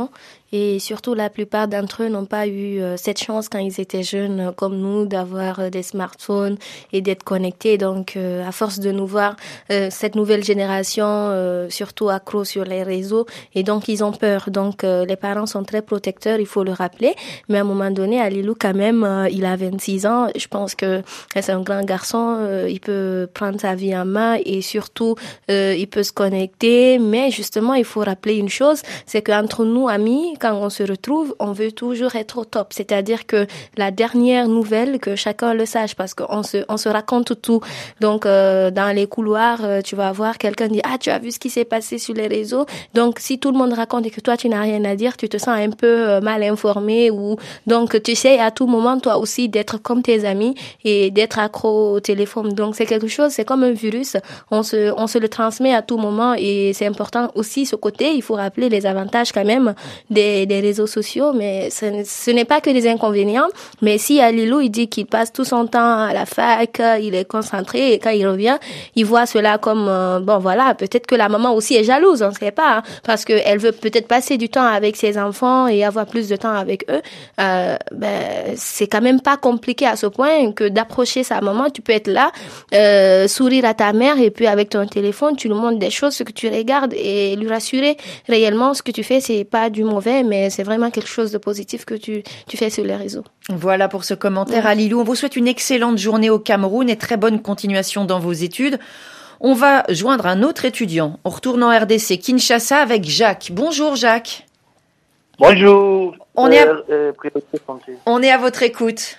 Et surtout, la plupart d'entre eux n'ont pas eu euh, cette chance quand ils étaient jeunes, euh, comme nous, d'avoir euh, des smartphones et d'être connectés. Donc, euh, à force de nous voir euh, cette nouvelle génération, euh, surtout accro sur les réseaux, et donc ils ont peur. Donc, euh, les parents sont très protecteurs, il faut le rappeler. Mais à un moment donné, Alilou, quand même, euh, il a vingt-six ans. Je pense que c'est un grand garçon. Euh, il peut prendre sa vie en main et surtout, euh, il peut se connecter. Mais justement, il faut rappeler une chose, c'est qu'entre nous, amis, quand on se retrouve, on veut toujours être au top. C'est-à-dire que la dernière nouvelle, que chacun le sache, parce qu'on se, on se raconte tout. Donc, euh, dans les couloirs, euh, tu vas voir quelqu'un dire, ah, tu as vu ce qui s'est passé sur les réseaux. Donc, si tout le monde raconte et que toi, tu n'as rien à dire, tu te sens un peu euh, mal informé ou, donc, tu sais à tout moment, toi aussi, d'être comme tes amis et d'être accro au téléphone. Donc, c'est quelque chose, c'est comme un virus. On se, on se le transmet à tout moment et c'est important aussi ce côté. Il faut rappeler les avantages quand même des, des réseaux sociaux, mais ce, ce n'est pas que des inconvénients. Mais si Alilou, il dit qu'il passe tout son temps à la fac, il est concentré et quand il revient, il voit cela comme, euh, bon voilà, peut-être que la maman aussi est jalouse, on ne sait pas, hein, parce qu'elle veut peut-être passer du temps avec ses enfants et avoir plus de temps avec eux. Euh, ben, c'est quand même pas compliqué à ce point que d'approcher sa maman. Tu peux être là, euh, sourire à ta mère et puis avec ton téléphone, tu lui montres des choses, ce que tu regardes et lui rassurer réellement ce que tu fais, c'est pas du mauvais, mais c'est vraiment quelque chose de positif que tu, tu fais sur les réseaux. Voilà pour ce commentaire, ouais. Alilou. On vous souhaite une excellente journée au Cameroun et très bonne continuation dans vos études. On va joindre un autre étudiant. On retourne en R D C, Kinshasa, avec Jacques. Bonjour Jacques. Bonjour. On, euh, est, à... Euh, on est à votre écoute.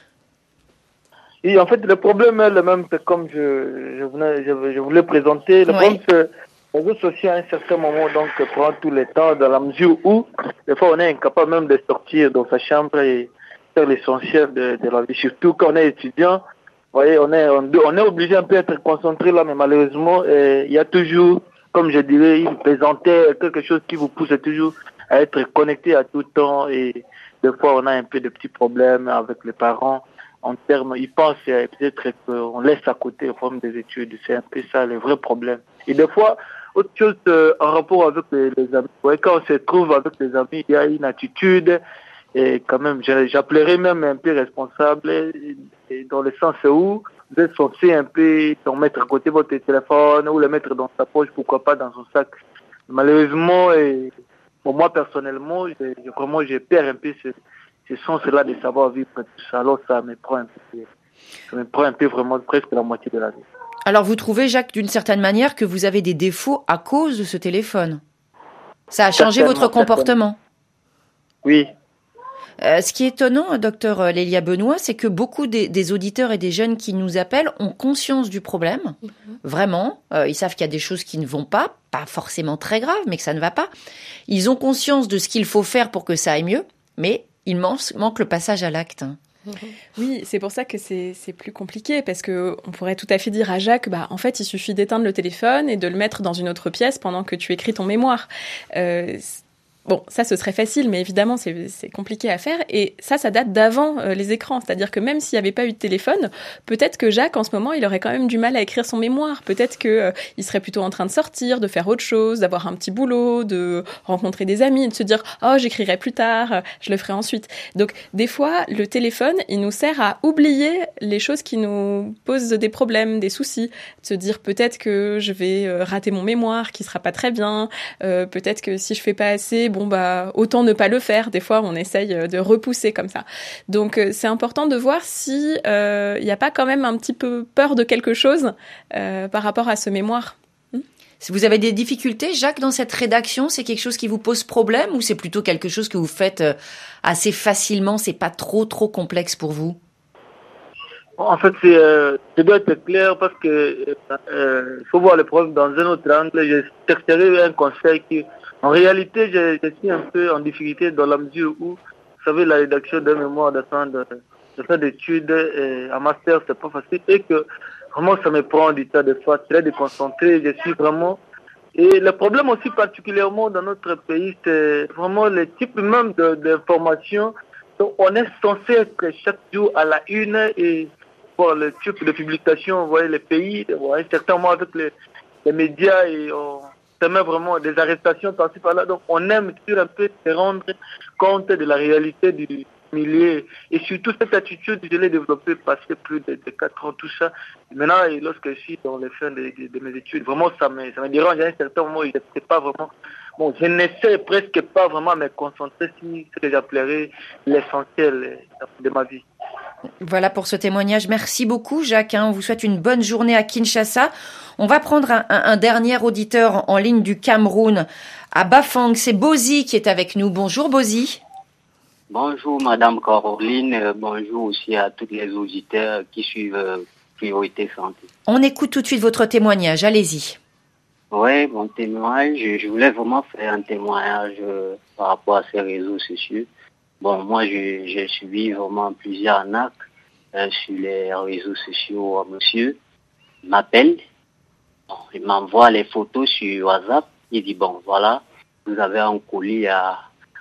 Et en fait, le problème est le même que comme je, je, venais, je, je voulais présenter. Le oui. problème, c'est les réseaux sociaux à un certain moment donc prend tout le temps dans la mesure où des fois on est incapable même de sortir de sa chambre et faire l'essentiel de, de la vie. Surtout quand on est étudiant, vous voyez, on est on, on est obligé un peu d'être concentré là, mais malheureusement euh, il y a toujours, comme je dirais, une plaisanterie, quelque chose qui vous pousse toujours à être connecté à tout temps et des fois on a un peu de petits problèmes avec les parents. En termes, ils pensent peut-être qu'on laisse à côté le problème des études. C'est un peu ça le vrai problème. Et des fois, autre chose euh, en rapport avec les, les amis. Ouais, quand on se trouve avec les amis, il y a une attitude et quand même, j'appellerais même un peu responsable et, et dans le sens où vous êtes censé un peu mettre à côté votre téléphone ou le mettre dans sa poche, pourquoi pas dans son sac. Malheureusement, et pour moi personnellement, j'ai, vraiment j'ai peur un peu ce, ce sens-là de savoir vivre tout ça. Alors ça me prend un peu, ça me prend un peu vraiment presque la moitié de la vie. Alors vous trouvez, Jacques, d'une certaine manière que vous avez des défauts à cause de ce téléphone? Ça a changé votre comportement? Oui. Euh, ce qui est étonnant, docteur Lélia Benoît, c'est que beaucoup des, des auditeurs et des jeunes qui nous appellent ont conscience du problème, mm-hmm. vraiment. Euh, ils savent qu'il y a des choses qui ne vont pas, pas forcément très graves, mais que ça ne va pas. Ils ont conscience de ce qu'il faut faire pour que ça aille mieux, mais il manque, manque le passage à l'acte. Oui, c'est pour ça que c'est, c'est plus compliqué, parce que on pourrait tout à fait dire à Jacques, bah, en fait, il suffit d'éteindre le téléphone et de le mettre dans une autre pièce pendant que tu écris ton mémoire. Euh, Bon, ça, ce serait facile, mais évidemment, c'est, c'est compliqué à faire. Et ça, ça date d'avant euh, les écrans. C'est-à-dire que même s'il n'y avait pas eu de téléphone, peut-être que Jacques, en ce moment, il aurait quand même du mal à écrire son mémoire. Peut-être que euh, il serait plutôt en train de sortir, de faire autre chose, d'avoir un petit boulot, de rencontrer des amis, de se dire « Oh, j'écrirai plus tard, je le ferai ensuite ». Donc, des fois, le téléphone, il nous sert à oublier les choses qui nous posent des problèmes, des soucis. De se dire peut-être que je vais euh, rater mon mémoire, qui sera pas très bien. Euh, peut-être que si je fais pas assez, bon bah autant ne pas le faire. Des fois on essaye de repousser comme ça. Donc c'est important de voir si il euh, y a pas quand même un petit peu peur de quelque chose euh, par rapport à ce mémoire. Hmm si vous avez des difficultés, Jacques, dans cette rédaction, c'est quelque chose qui vous pose problème ou c'est plutôt quelque chose que vous faites assez facilement, c'est pas trop trop complexe pour vous? En fait, c'est, euh, je dois être clair parce que euh, faut voir le problème dans un autre angle. Je t'extérierai un conseil qui en réalité, je, je suis un peu en difficulté dans la mesure où, vous savez, la rédaction d'un mémoire de fin, de, de fin d'études et en master, c'est pas facile et que vraiment ça me prend du temps de fois, très déconcentré, je suis vraiment... Et le problème aussi particulièrement dans notre pays, c'est vraiment le type même de, d'information. Donc, on est censé être chaque jour à la une et pour le type de publication, vous voyez, les pays, vous voyez, certainement avec les, les médias et on... met vraiment des arrestations par-ci par-là. Donc on aime toujours un peu se rendre compte de la réalité du milieu. Et surtout cette attitude, je l'ai développée passé plus de, de quatre ans, tout ça. Maintenant, et lorsque je suis dans les fins de, de, de mes études, vraiment ça me, ça me dérange. À un certain moment, je ne sais pas vraiment... Bon, je n'essaie presque pas vraiment à me concentrer sur ce que j'appellerais l'essentiel de ma vie. Voilà pour ce témoignage. Merci beaucoup, Jacques. On vous souhaite une bonne journée à Kinshasa. On va prendre un, un, un dernier auditeur en ligne du Cameroun, à Bafang. C'est Bozi qui est avec nous. Bonjour, Bozi. Bonjour, Madame Caroline. Bonjour aussi à tous les auditeurs qui suivent Priorité Santé. On écoute tout de suite votre témoignage. Allez-y. Oui, mon témoignage, je voulais vraiment faire un témoignage euh, par rapport à ces réseaux sociaux. Bon, moi, j'ai suivi vraiment plusieurs arnaques euh, sur les réseaux sociaux. Monsieur m'appelle, bon, il m'envoie les photos sur WhatsApp. Il dit, bon, voilà, vous avez un colis à,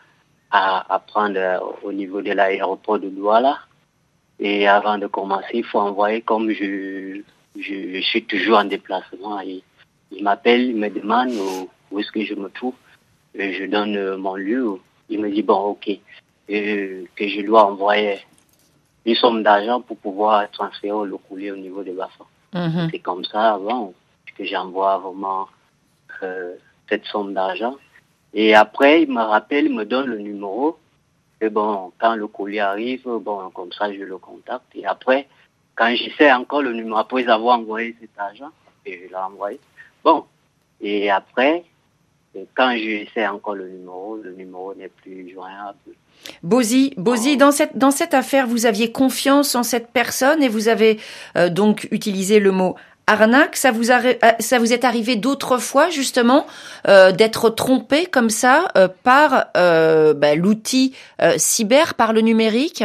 à, à prendre euh, au niveau de l'aéroport de Douala. Et avant de commencer, il faut envoyer, comme je, je, je suis toujours en déplacement. Et, il m'appelle, il me demande où, où est-ce que je me trouve. Et je donne euh, mon lieu. Il me dit, bon, ok, et, que je dois envoyer une somme d'argent pour pouvoir transférer le colis au niveau de Bafang. Mm-hmm. C'est comme ça avant que j'envoie vraiment euh, cette somme d'argent. Et après, il me rappelle, il me donne le numéro. Et bon, quand le colis arrive, bon, comme ça, je le contacte. Et après, quand j'essaie encore le numéro, après avoir envoyé cet argent, et je l'ai envoyé. Bon, et après, quand j'essaie encore le numéro, le numéro n'est plus joignable. Bozi, Bozi, oh. dans cette dans cette affaire, vous aviez confiance en cette personne et vous avez euh, donc utilisé le mot arnaque. Ça vous a, ça vous est arrivé d'autres fois justement euh, d'être trompé comme ça euh, par euh, bah, l'outil euh, cyber, par le numérique?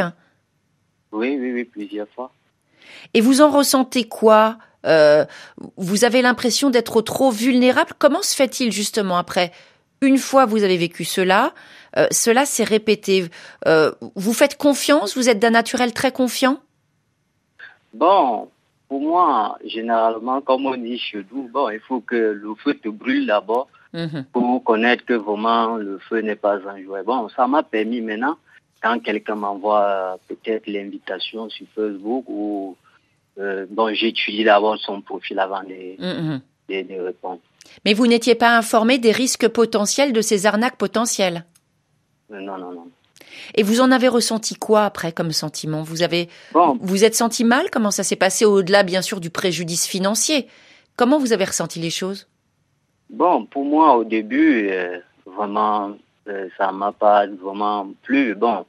Oui, oui, oui, plusieurs fois. Et vous en ressentez quoi? Euh, vous avez l'impression d'être trop vulnérable. Comment se fait-il justement après, une fois vous avez vécu cela, euh, cela s'est répété. Euh, vous faites confiance? Vous êtes d'un naturel très confiant? Bon, pour moi, généralement, comme on dit chez nous, bon, il faut que le feu te brûle d'abord mmh. pour connaître que vraiment le feu n'est pas un jouet. Bon, ça m'a permis maintenant, quand quelqu'un m'envoie peut-être l'invitation sur Facebook ou Euh, bon, j'étudie d'abord son profil avant de, mmh. de, de répondre. Mais vous n'étiez pas informé des risques potentiels de ces arnaques potentielles? euh, Non, non, non. Et vous en avez ressenti quoi après comme sentiment? Vous avez, bon. vous êtes senti mal? Comment ça s'est passé au-delà, bien sûr, du préjudice financier? Comment vous avez ressenti les choses? Bon, pour moi, au début, euh, vraiment, euh, ça m'a pas vraiment plu. Bon.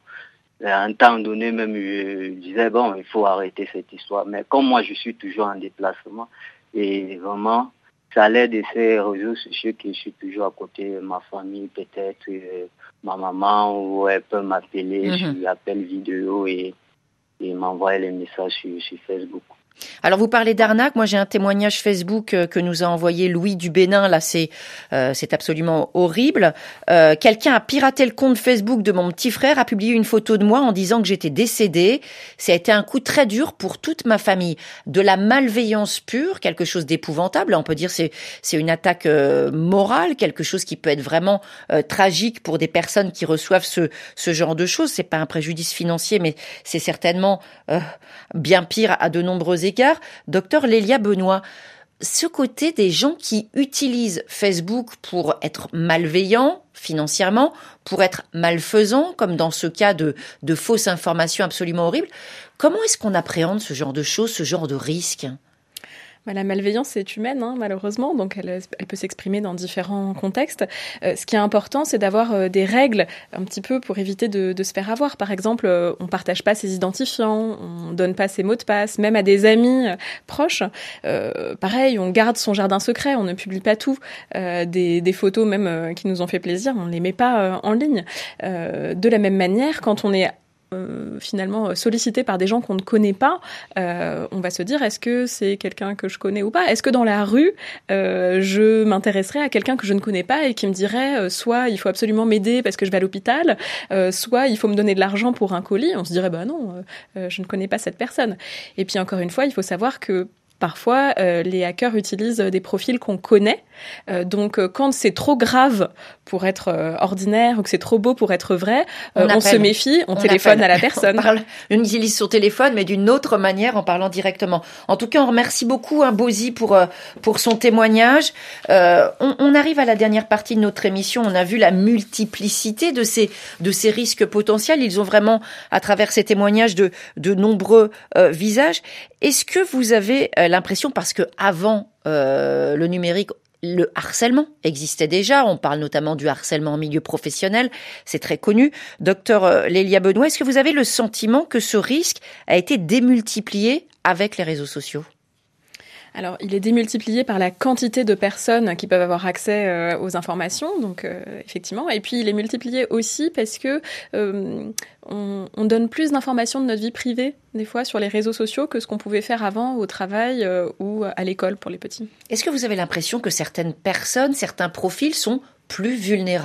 À un temps donné, même, je disais, bon, il faut arrêter cette histoire. Mais comme moi, je suis toujours en déplacement, et vraiment, ça allait de ces réseaux sociaux que je suis toujours à côté de ma famille, peut-être euh, ma maman, ou elle peut m'appeler mm-hmm. sur appel vidéo et, et m'envoyer les messages sur, sur Facebook. Alors vous parlez d'arnaque, moi j'ai un témoignage Facebook que nous a envoyé Louis du Bénin, là c'est euh, c'est absolument horrible. Euh, quelqu'un a piraté le compte Facebook de mon petit frère, a publié une photo de moi en disant que j'étais décédée. Ça a été un coup très dur pour toute ma famille. De la malveillance pure, quelque chose d'épouvantable, on peut dire c'est c'est une attaque euh, morale, quelque chose qui peut être vraiment euh, tragique pour des personnes qui reçoivent ce ce genre de choses. C'est pas un préjudice financier, mais c'est certainement euh, bien pire à de nombreux égards. Docteur Lélia Benoît, ce côté des gens qui utilisent Facebook pour être malveillants financièrement, pour être malfaisants, comme dans ce cas de, de fausses informations absolument horribles, comment est-ce qu'on appréhende ce genre de choses, ce genre de risques ? Bah, la malveillance est humaine, hein, malheureusement, donc elle, elle peut s'exprimer dans différents contextes. Euh, ce qui est important, c'est d'avoir euh, des règles un petit peu pour éviter de, de se faire avoir. Par exemple, euh, on partage pas ses identifiants, on donne pas ses mots de passe, même à des amis euh, proches. Euh, pareil, on garde son jardin secret, on ne publie pas tout. Euh, des, des photos même euh, qui nous ont fait plaisir, on les met pas euh, en ligne. Euh, de la même manière, quand on est Euh, finalement sollicité par des gens qu'on ne connaît pas, euh, on va se dire est-ce que c'est quelqu'un que je connais ou pas? Est-ce que dans la rue, euh, je m'intéresserais à quelqu'un que je ne connais pas et qui me dirait euh, soit il faut absolument m'aider parce que je vais à l'hôpital, euh, soit il faut me donner de l'argent pour un colis? On se dirait bah non, euh, je ne connais pas cette personne. Et puis encore une fois, il faut savoir que parfois euh, les hackers utilisent des profils qu'on connaît. Euh, donc euh, quand c'est trop grave pour être euh, ordinaire ou que c'est trop beau pour être vrai, euh, on, on se méfie, on, on téléphone appelle. à la personne. On, parle, on utilise son téléphone, mais d'une autre manière, en parlant directement. En tout cas, on remercie beaucoup hein, Bozy pour euh, pour son témoignage. Euh, on, on arrive à la dernière partie de notre émission. On a vu la multiplicité de ces de ces risques potentiels. Ils ont vraiment, à travers ces témoignages, de de nombreux euh, visages. Est-ce que vous avez euh, l'impression, parce que avant euh, le numérique, le harcèlement existait déjà, on parle notamment du harcèlement en milieu professionnel, c'est très connu. Docteur Lélia Benoît, est-ce que vous avez le sentiment que ce risque a été démultiplié avec les réseaux sociaux ? Alors, il est démultiplié par la quantité de personnes qui peuvent avoir accès euh, aux informations, donc euh, effectivement. Et puis, il est multiplié aussi parce que euh, on, on donne plus d'informations de notre vie privée, des fois, sur les réseaux sociaux que ce qu'on pouvait faire avant au travail euh, ou à l'école pour les petits. Est-ce que vous avez l'impression que certaines personnes, certains profils sont plus vulnérables ?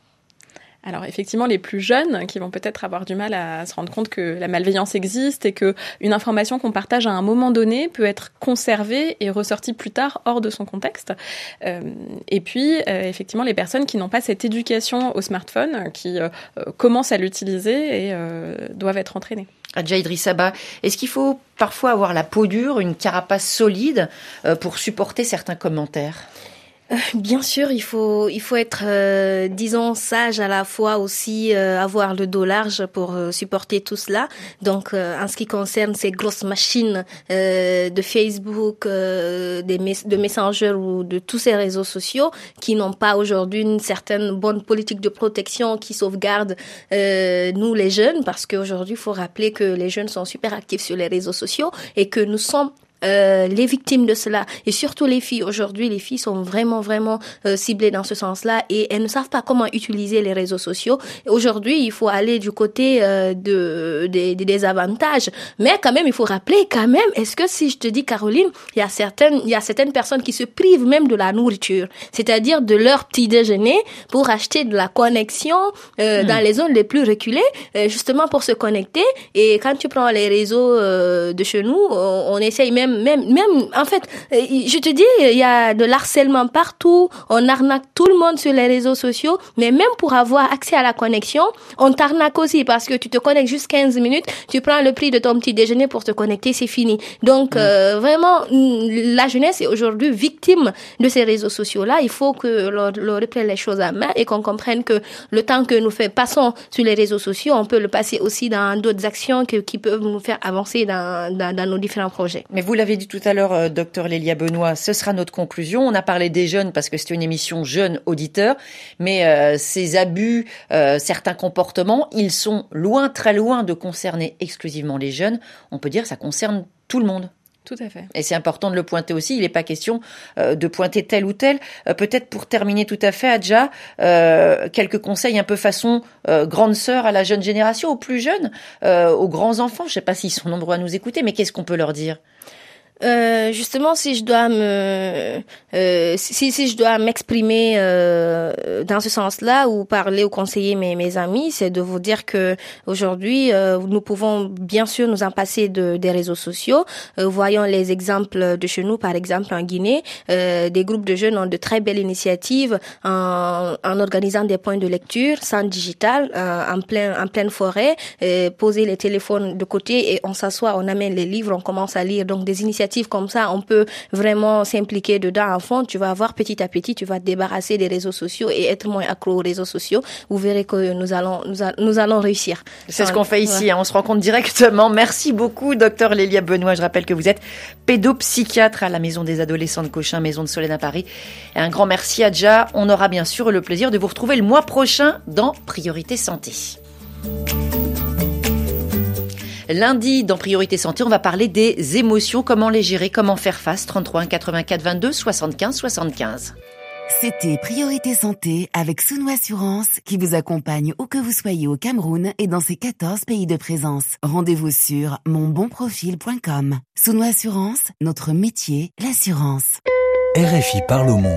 Alors effectivement, les plus jeunes qui vont peut-être avoir du mal à se rendre compte que la malveillance existe et que une information qu'on partage à un moment donné peut être conservée et ressortie plus tard hors de son contexte. Euh, et puis euh, effectivement, les personnes qui n'ont pas cette éducation au smartphone, qui euh, commencent à l'utiliser et euh, doivent être entraînées. Adja Idrissaba, est-ce qu'il faut parfois avoir la peau dure, une carapace solide euh, pour supporter certains commentaires ? Bien sûr, il faut il faut être euh, disons sage à la fois aussi euh, avoir le dos large pour euh, supporter tout cela. Donc euh, en ce qui concerne ces grosses machines euh, de Facebook, euh, des mes- de Messenger ou de tous ces réseaux sociaux qui n'ont pas aujourd'hui une certaine bonne politique de protection qui sauvegarde euh, nous les jeunes, parce qu'aujourd'hui il faut rappeler que les jeunes sont super actifs sur les réseaux sociaux et que nous sommes Euh, les victimes de cela, et surtout les filles. Aujourd'hui, les filles sont vraiment, vraiment euh, ciblées dans ce sens-là et elles ne savent pas comment utiliser les réseaux sociaux. Aujourd'hui, il faut aller du côté euh, de, de, de, des avantages. Mais quand même, il faut rappeler quand même, est-ce que si je te dis, Caroline, il y a certaines, il y a certaines personnes qui se privent même de la nourriture, c'est-à-dire de leur petit déjeuner pour acheter de la connexion euh, mmh. dans les zones les plus reculées, euh, justement pour se connecter. Et quand tu prends les réseaux euh, de chez nous, on, on essaye même Même, même, en fait, je te dis, il y a de l'harcèlement partout, on arnaque tout le monde sur les réseaux sociaux, mais même pour avoir accès à la connexion, on t'arnaque aussi parce que tu te connectes juste quinze minutes, tu prends le prix de ton petit déjeuner pour te connecter, c'est fini. Donc, mmh. euh, vraiment, la jeunesse est aujourd'hui victime de ces réseaux sociaux-là. Il faut que l'on, l'on reprenne les choses à main et qu'on comprenne que le temps que nous fait, passons sur les réseaux sociaux, on peut le passer aussi dans d'autres actions que, qui peuvent nous faire avancer dans, dans, dans nos différents projets. Mais vous l'avez dit tout à l'heure, euh, docteur Lélia Benoît, ce sera notre conclusion. On a parlé des jeunes parce que c'est une émission jeune auditeur, mais euh, ces abus, euh, certains comportements, ils sont loin, très loin de concerner exclusivement les jeunes. On peut dire que ça concerne tout le monde. Tout à fait. Et c'est important de le pointer aussi. Il n'est pas question euh, de pointer tel ou tel. Euh, peut-être pour terminer tout à fait, Adja, euh, quelques conseils un peu façon euh, grande sœur à la jeune génération, aux plus jeunes, euh, aux grands enfants. Je ne sais pas s'ils sont nombreux à nous écouter, mais qu'est-ce qu'on peut leur dire ? Euh, justement, si je dois me, euh, si si je dois m'exprimer euh, dans ce sens-là ou parler ou conseiller mes mes amis, c'est de vous dire que aujourd'hui, euh, nous pouvons bien sûr nous en passer de des réseaux sociaux. Euh, voyons les exemples de chez nous, par exemple en Guinée, euh, des groupes de jeunes ont de très belles initiatives en en organisant des points de lecture sans digital, euh, en plein en pleine forêt, euh, poser les téléphones de côté et on s'assoit, on amène les livres, on commence à lire. Donc des initiatives comme ça, on peut vraiment s'impliquer dedans à fond. Tu vas voir petit à petit, tu vas te débarrasser des réseaux sociaux et être moins accro aux réseaux sociaux. Vous verrez que nous allons, nous, a, nous allons réussir. C'est ce qu'on fait ici, ouais. hein, on se rencontre directement. Merci beaucoup, docteur Lélia Benoît. Je rappelle que vous êtes pédopsychiatre à la Maison des Adolescents de Cochin, Maison de Solène à Paris. Et un grand merci, Adja. On aura bien sûr le plaisir de vous retrouver le mois prochain dans Priorité Santé. Lundi, dans Priorité Santé, on va parler des émotions, comment les gérer, comment faire face. trente-trois un quatre-vingt-quatre vingt-deux soixante-quinze soixante-quinze. C'était Priorité Santé avec Souno Assurance qui vous accompagne où que vous soyez au Cameroun et dans ses quatorze pays de présence. Rendez-vous sur mon bon profil point com. Souno Assurance, notre métier, l'assurance. R F I parle au monde.